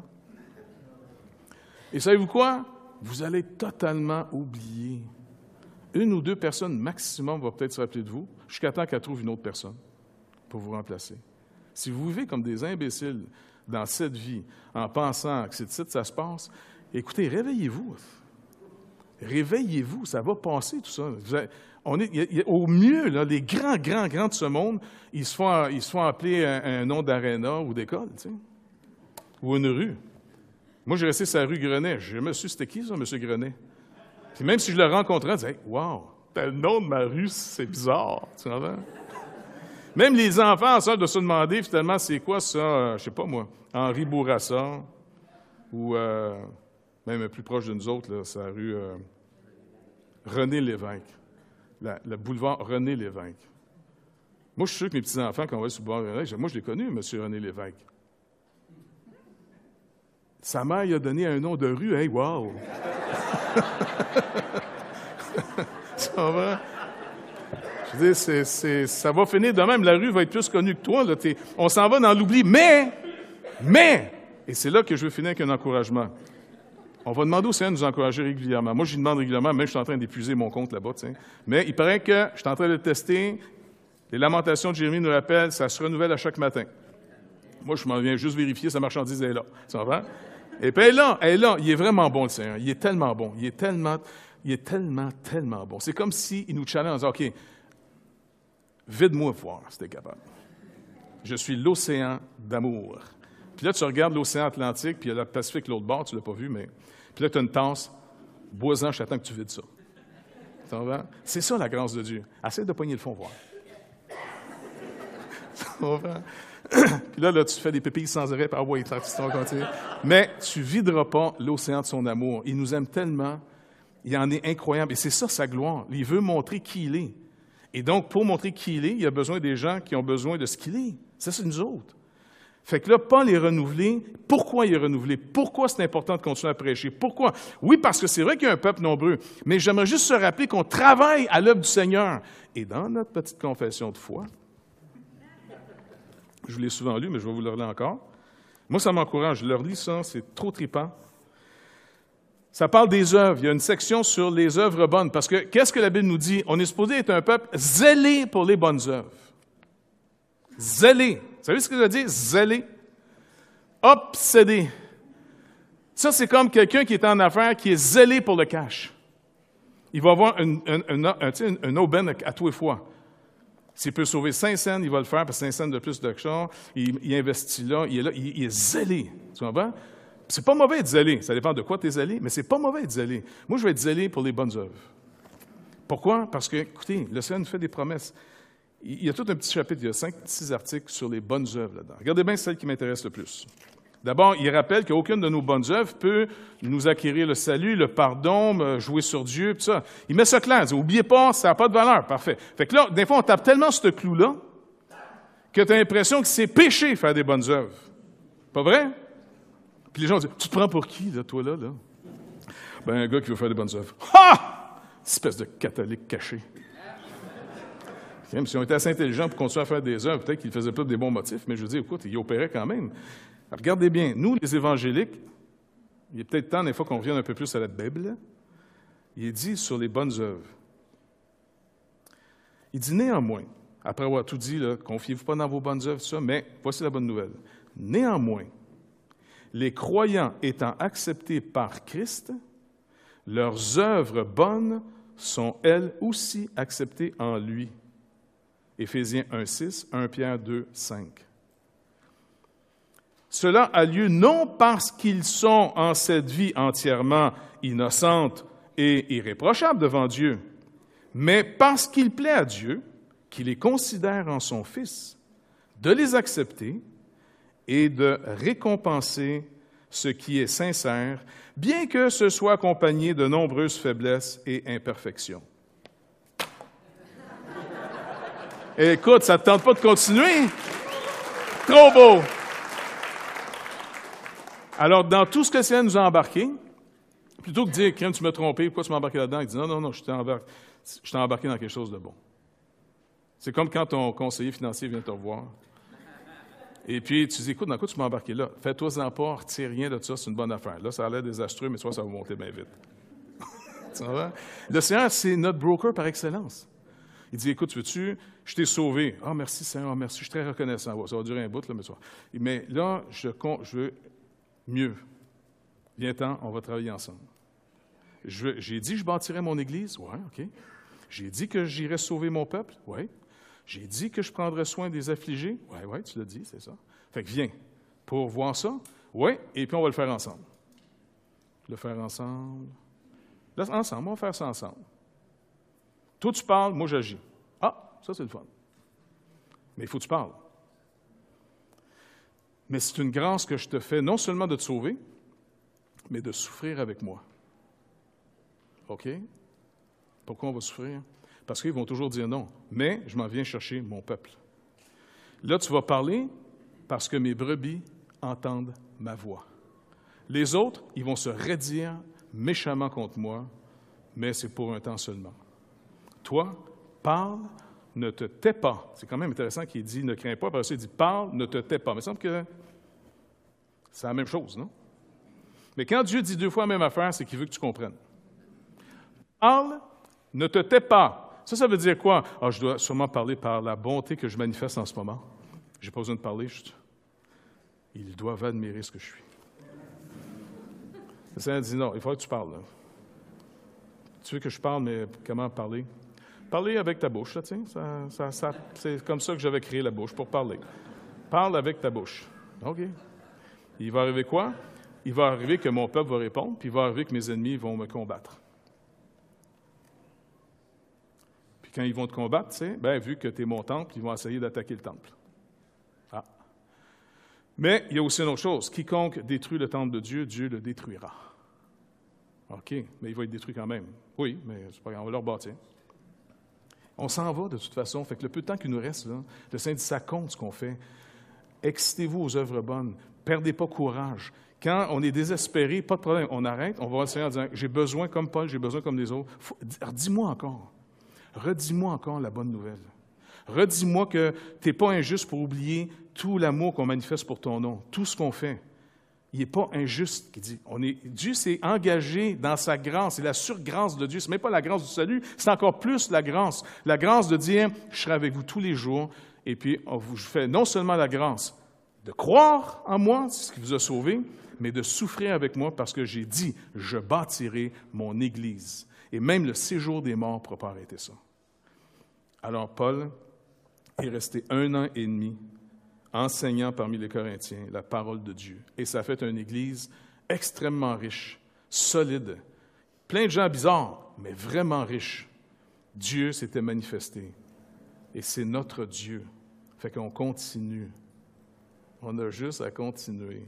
Et savez-vous quoi? Vous allez totalement oublier. 1 ou 2 personnes maximum vont peut-être se rappeler de vous, jusqu'à temps qu'elle trouve une autre personne pour vous remplacer. Si vous vivez comme des imbéciles dans cette vie, en pensant que c'est ici que ça se passe, écoutez, réveillez-vous. Réveillez-vous, ça va passer tout ça. Au mieux, là, les grands de ce monde, ils se font appeler un nom d'aréna ou d'école, tu sais, ou une rue. Moi, j'ai resté sur la rue Grenet. Je me suis dit, c'était qui ça, M. Grenet? Puis même si je le rencontrais, je disais, wow, le nom de ma rue, c'est bizarre, tu comprends? Même les enfants, ça, de se demander, finalement, c'est quoi ça, je sais pas moi, Henri Bourassa, ou même plus proche de nous autres, là, c'est la rue René Lévesque, le boulevard René Lévesque. Moi, je suis sûr que mes petits-enfants, quand on va sur le boulevard René Lévesque, moi, je l'ai connu, M. René Lévesque. Sa mère, il a donné un nom de rue, hey, wow! Ça va? Je veux dire, ça va finir de même. La rue va être plus connue que toi. Là, on s'en va dans l'oubli. Mais, et c'est là que je veux finir avec un encouragement. On va demander au Seigneur de nous encourager régulièrement. Moi, je lui demande régulièrement, même je suis en train d'épuiser mon compte là-bas. T'sais. Mais il paraît que je suis en train de le tester. Les lamentations de Jérémie nous rappellent, ça se renouvelle à chaque matin. Moi, je m'en viens juste vérifier, sa marchandise est là. Tu comprends? Et puis elle est là. Il est vraiment bon, le Seigneur. Il est tellement bon. Il est tellement bon. C'est comme s'il nous challenge en disant, OK, vide-moi voir si t'es capable. Je suis l'océan d'amour. Puis là, tu regardes l'océan Atlantique, puis il y a le Pacifique l'autre bord, tu l'as pas vu, mais... Puis là, tu as une tasse, bois-en, j'attends que tu vides ça. Tu comprends? C'est ça, la grâce de Dieu. Essaie de pogner le fond, voir. Tu comprends? Puis là, tu fais des pépilles sans arrêt, puis ouais, ça va continuer. Mais tu videras pas l'océan de son amour. Il nous aime tellement, il en est incroyable. Et c'est ça, sa gloire. Il veut montrer qui il est. Et donc, pour montrer qui il est, il y a besoin des gens qui ont besoin de ce qu'il est. Ça, c'est nous autres. Fait que là, Paul est renouvelé. Pourquoi il est renouvelé? Pourquoi c'est important de continuer à prêcher? Pourquoi? Oui, parce que c'est vrai qu'il y a un peuple nombreux, mais j'aimerais juste se rappeler qu'on travaille à l'œuvre du Seigneur. Et dans notre petite confession de foi, je vous l'ai souvent lu, mais je vais vous le relire encore. Moi, ça m'encourage. Je leur lis ça, c'est trop trippant. Ça parle des œuvres. Il y a une section sur les œuvres bonnes. Parce que, qu'est-ce que la Bible nous dit? On est supposé être un peuple zélé pour les bonnes œuvres. Zélé. Vous savez ce que ça veut dire? Zélé. Obsédé. Ça, c'est comme quelqu'un qui est en affaires, qui est zélé pour le cash. Il va avoir une aubaine à tous les fois. S'il peut sauver 5 cents, il va le faire, parce que 5 cents de plus d'action, il investit là, il est zélé. Tu comprends? C'est pas mauvais d'être zélé. Ça dépend de quoi tu es zélé, mais c'est pas mauvais d'être zélé. Moi, je vais être zélé pour les bonnes œuvres. Pourquoi? Parce que, écoutez, le Seigneur nous fait des promesses. Il y a tout un petit chapitre, il y a 5-6 articles sur les bonnes œuvres là-dedans. Regardez bien celle qui m'intéresse le plus. D'abord, il rappelle qu'aucune de nos bonnes œuvres peut nous acquérir le salut, le pardon, jouer sur Dieu, tout ça. Il met ça clair, il dit, oubliez pas, ça n'a pas de valeur. Parfait. Fait que là, des fois, on tape tellement ce clou-là que tu as l'impression que c'est péché faire des bonnes œuvres. Pas vrai? Puis les gens disent, tu te prends pour qui, là, toi, là? Ben, un gars qui veut faire des bonnes œuvres. Ha! Espèce de catholique caché. Même si on était assez intelligents pour continuer à faire des œuvres, peut-être qu'ils ne faisaient pas des bons motifs, mais je veux dire, écoute, ils opéraient quand même. Regardez bien, nous, les évangéliques, il est peut-être temps, des fois, qu'on revienne un peu plus à la Bible. Il est dit sur les bonnes œuvres. Il dit néanmoins, après avoir tout dit, là, confiez-vous pas dans vos bonnes œuvres, tout ça, mais voici la bonne nouvelle. Néanmoins, les croyants étant acceptés par Christ, leurs œuvres bonnes sont elles aussi acceptées en lui. Éphésiens 1,6, 1 Pierre 2, 5. Cela a lieu non parce qu'ils sont en cette vie entièrement innocentes et irréprochables devant Dieu, mais parce qu'il plaît à Dieu, qui les considère en son Fils, de les accepter et de récompenser ce qui est sincère, bien que ce soit accompagné de nombreuses faiblesses et imperfections. Écoute, ça ne te tente pas de continuer? Trop beau! Alors, dans tout ce que le Seigneur nous a embarqué, plutôt que de dire, crème, tu m'as trompé, pourquoi tu m'as embarqué là-dedans? Il dit, non, je t'ai embarqué dans quelque chose de bon. C'est comme quand ton conseiller financier vient te revoir. Et puis, tu dis, écoute, dans quoi tu m'as embarqué là? Fais-toi-en pas, retire rien de ça, c'est une bonne affaire. Là, ça a l'air désastreux, mais toi, ça va monter bien vite. Tu vois? Le Seigneur, c'est notre broker par excellence. Il dit, écoute, veux-tu, je t'ai sauvé. Ah, merci Seigneur, merci, je suis très reconnaissant. Ça va durer un bout, là, mais ça. Mais là, je veux mieux. Viens-t'en, on va travailler ensemble. J'ai dit que je bâtirais mon Église. Oui, OK. J'ai dit que j'irais sauver mon peuple. Oui. J'ai dit que je prendrais soin des affligés. Oui, tu l'as dit, c'est ça. Fait que viens pour voir ça. Oui, et puis on va le faire ensemble. Le faire ensemble. Là, ensemble, on va faire ça ensemble. Toi, tu parles, moi, j'agis. Ah, ça, c'est le fun. Mais il faut que tu parles. Mais c'est une grâce que je te fais, non seulement de te sauver, mais de souffrir avec moi. OK? Pourquoi on va souffrir? Parce qu'ils vont toujours dire non. Mais je m'en viens chercher mon peuple. Là, tu vas parler parce que mes brebis entendent ma voix. Les autres, ils vont se raidir méchamment contre moi, mais c'est pour un temps seulement. Toi, parle, ne te tais pas. C'est quand même intéressant qu'il dit « ne crains pas », parce qu'il dit « parle, ne te tais pas ». Mais il semble que c'est la même chose, non? Mais quand Dieu dit deux fois la même affaire, c'est qu'il veut que tu comprennes. Parle, ne te tais pas. Ça veut dire quoi? Ah, je dois sûrement parler par la bonté que je manifeste en ce moment. Je n'ai pas besoin de parler, juste. Ils doivent admirer ce que je suis. Le Seigneur dit non, il faut que tu parles. Là. Tu veux que je parle, mais comment parler? Parler avec ta bouche, là, tiens. C'est comme ça que j'avais créé la bouche, pour parler. Parle avec ta bouche. OK. Il va arriver quoi? Il va arriver que mon peuple va répondre, puis il va arriver que mes ennemis vont me combattre. Puis quand ils vont te combattre, tu sais, bien, vu que tu es mon temple, ils vont essayer d'attaquer le temple. Ah. Mais il y a aussi une autre chose. Quiconque détruit le temple de Dieu, Dieu le détruira. OK, mais il va être détruit quand même. Oui, mais c'est pas grave, on va le rebâtir. On s'en va de toute façon. Fait que le peu de temps qu'il nous reste, là, le Saint dit, ça compte ce qu'on fait. Excitez-vous aux œuvres bonnes. Perdez pas courage. Quand on est désespéré, pas de problème, on arrête, on va voir le Seigneur en disant, j'ai besoin comme Paul, j'ai besoin comme les autres. Redis-moi encore. Redis-moi encore la bonne nouvelle. Redis-moi que tu n'es pas injuste pour oublier tout l'amour qu'on manifeste pour ton nom, tout ce qu'on fait. Il n'est pas injuste, qui dit. Dieu s'est engagé dans sa grâce, c'est la surgrâce de Dieu. Ce n'est même pas la grâce du salut, c'est encore plus la grâce. La grâce de dire, je serai avec vous tous les jours, et puis je fais non seulement la grâce de croire en moi, c'est ce qui vous a sauvé, mais de souffrir avec moi parce que j'ai dit, je bâtirai mon Église. Et même le séjour des morts ne pourra pas arrêter ça. Alors Paul est resté 1 an et demi enseignant parmi les Corinthiens la parole de Dieu. Et ça a fait une Église extrêmement riche, solide, plein de gens bizarres, mais vraiment riche. Dieu s'était manifesté. Et c'est notre Dieu. Fait qu'on continue. On a juste à continuer.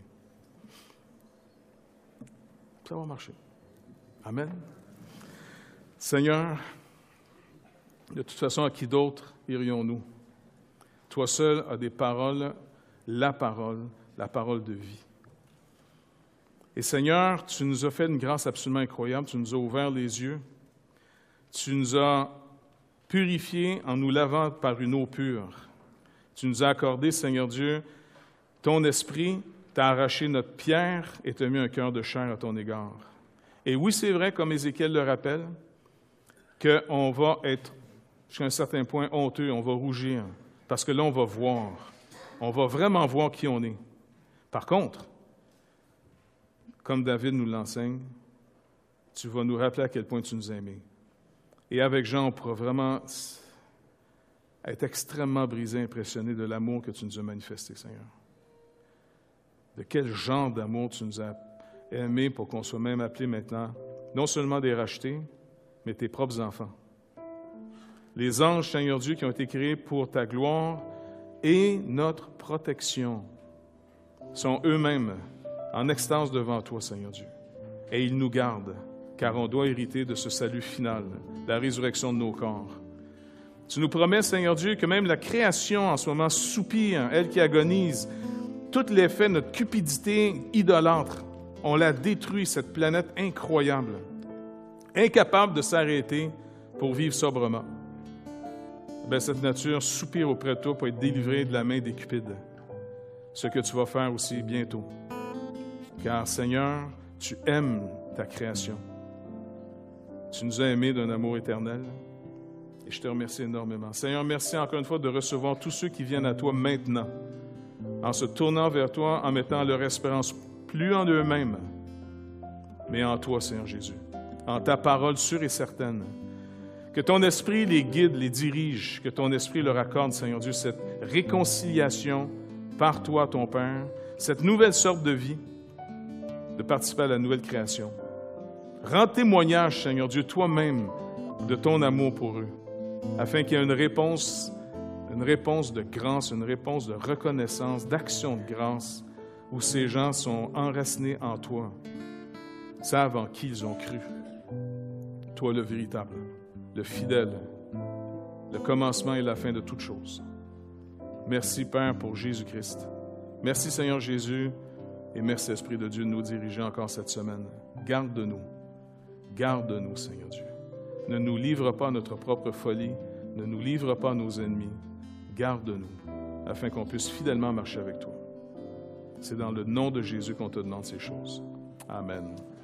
Ça va marcher. Amen. Seigneur, de toute façon, à qui d'autre irions-nous? Toi seul as des paroles, la parole de vie. Et Seigneur, tu nous as fait une grâce absolument incroyable, tu nous as ouvert les yeux, tu nous as purifiés en nous lavant par une eau pure. Tu nous as accordé, Seigneur Dieu, ton esprit, t'as arraché notre pierre et t'as mis un cœur de chair à ton égard. Et oui, c'est vrai, comme Ézéchiel le rappelle, qu'on va être, jusqu'à un certain point, honteux, on va rougir, parce que là, on va vraiment voir qui on est. Par contre, comme David nous l'enseigne, tu vas nous rappeler à quel point tu nous as aimés. Et avec Jean, on pourra vraiment être extrêmement brisé, impressionné de l'amour que tu nous as manifesté, Seigneur. De quel genre d'amour tu nous as aimés pour qu'on soit même appelés maintenant, non seulement des rachetés, mais tes propres enfants. Les anges, Seigneur Dieu, qui ont été créés pour ta gloire et notre protection, sont eux-mêmes en extase devant toi, Seigneur Dieu. Et ils nous gardent, car on doit hériter de ce salut final, la résurrection de nos corps. Tu nous promets, Seigneur Dieu, que même la création en ce moment soupire, elle qui agonise. Tout l'effet de notre cupidité idolâtre, on la détruit, cette planète incroyable, incapable de s'arrêter pour vivre sobrement. Bien, cette nature soupire auprès de toi pour être délivrée de la main des cupides. Ce que tu vas faire aussi bientôt. Car, Seigneur, tu aimes ta création. Tu nous as aimés d'un amour éternel. Et je te remercie énormément. Seigneur, merci encore une fois de recevoir tous ceux qui viennent à toi maintenant, en se tournant vers toi, en mettant leur espérance plus en eux-mêmes, mais en toi, Seigneur Jésus, en ta parole sûre et certaine. Que ton esprit les guide, les dirige, que ton esprit leur accorde, Seigneur Dieu, cette réconciliation par toi, ton Père, cette nouvelle sorte de vie, de participer à la nouvelle création. Rends témoignage, Seigneur Dieu, toi-même, de ton amour pour eux, afin qu'il y ait une réponse de grâce, une réponse de reconnaissance, d'action de grâce, où ces gens sont enracinés en toi, savent en qui ils ont cru. Toi, le véritable, le fidèle, le commencement et la fin de toutes choses. Merci, Père, pour Jésus-Christ. Merci, Seigneur Jésus, et merci, Esprit de Dieu, de nous diriger encore cette semaine. Garde-nous. Garde-nous, Seigneur Dieu. Ne nous livre pas à notre propre folie, ne nous livre pas à nos ennemis. Garde-nous, afin qu'on puisse fidèlement marcher avec toi. C'est dans le nom de Jésus qu'on te demande ces choses. Amen.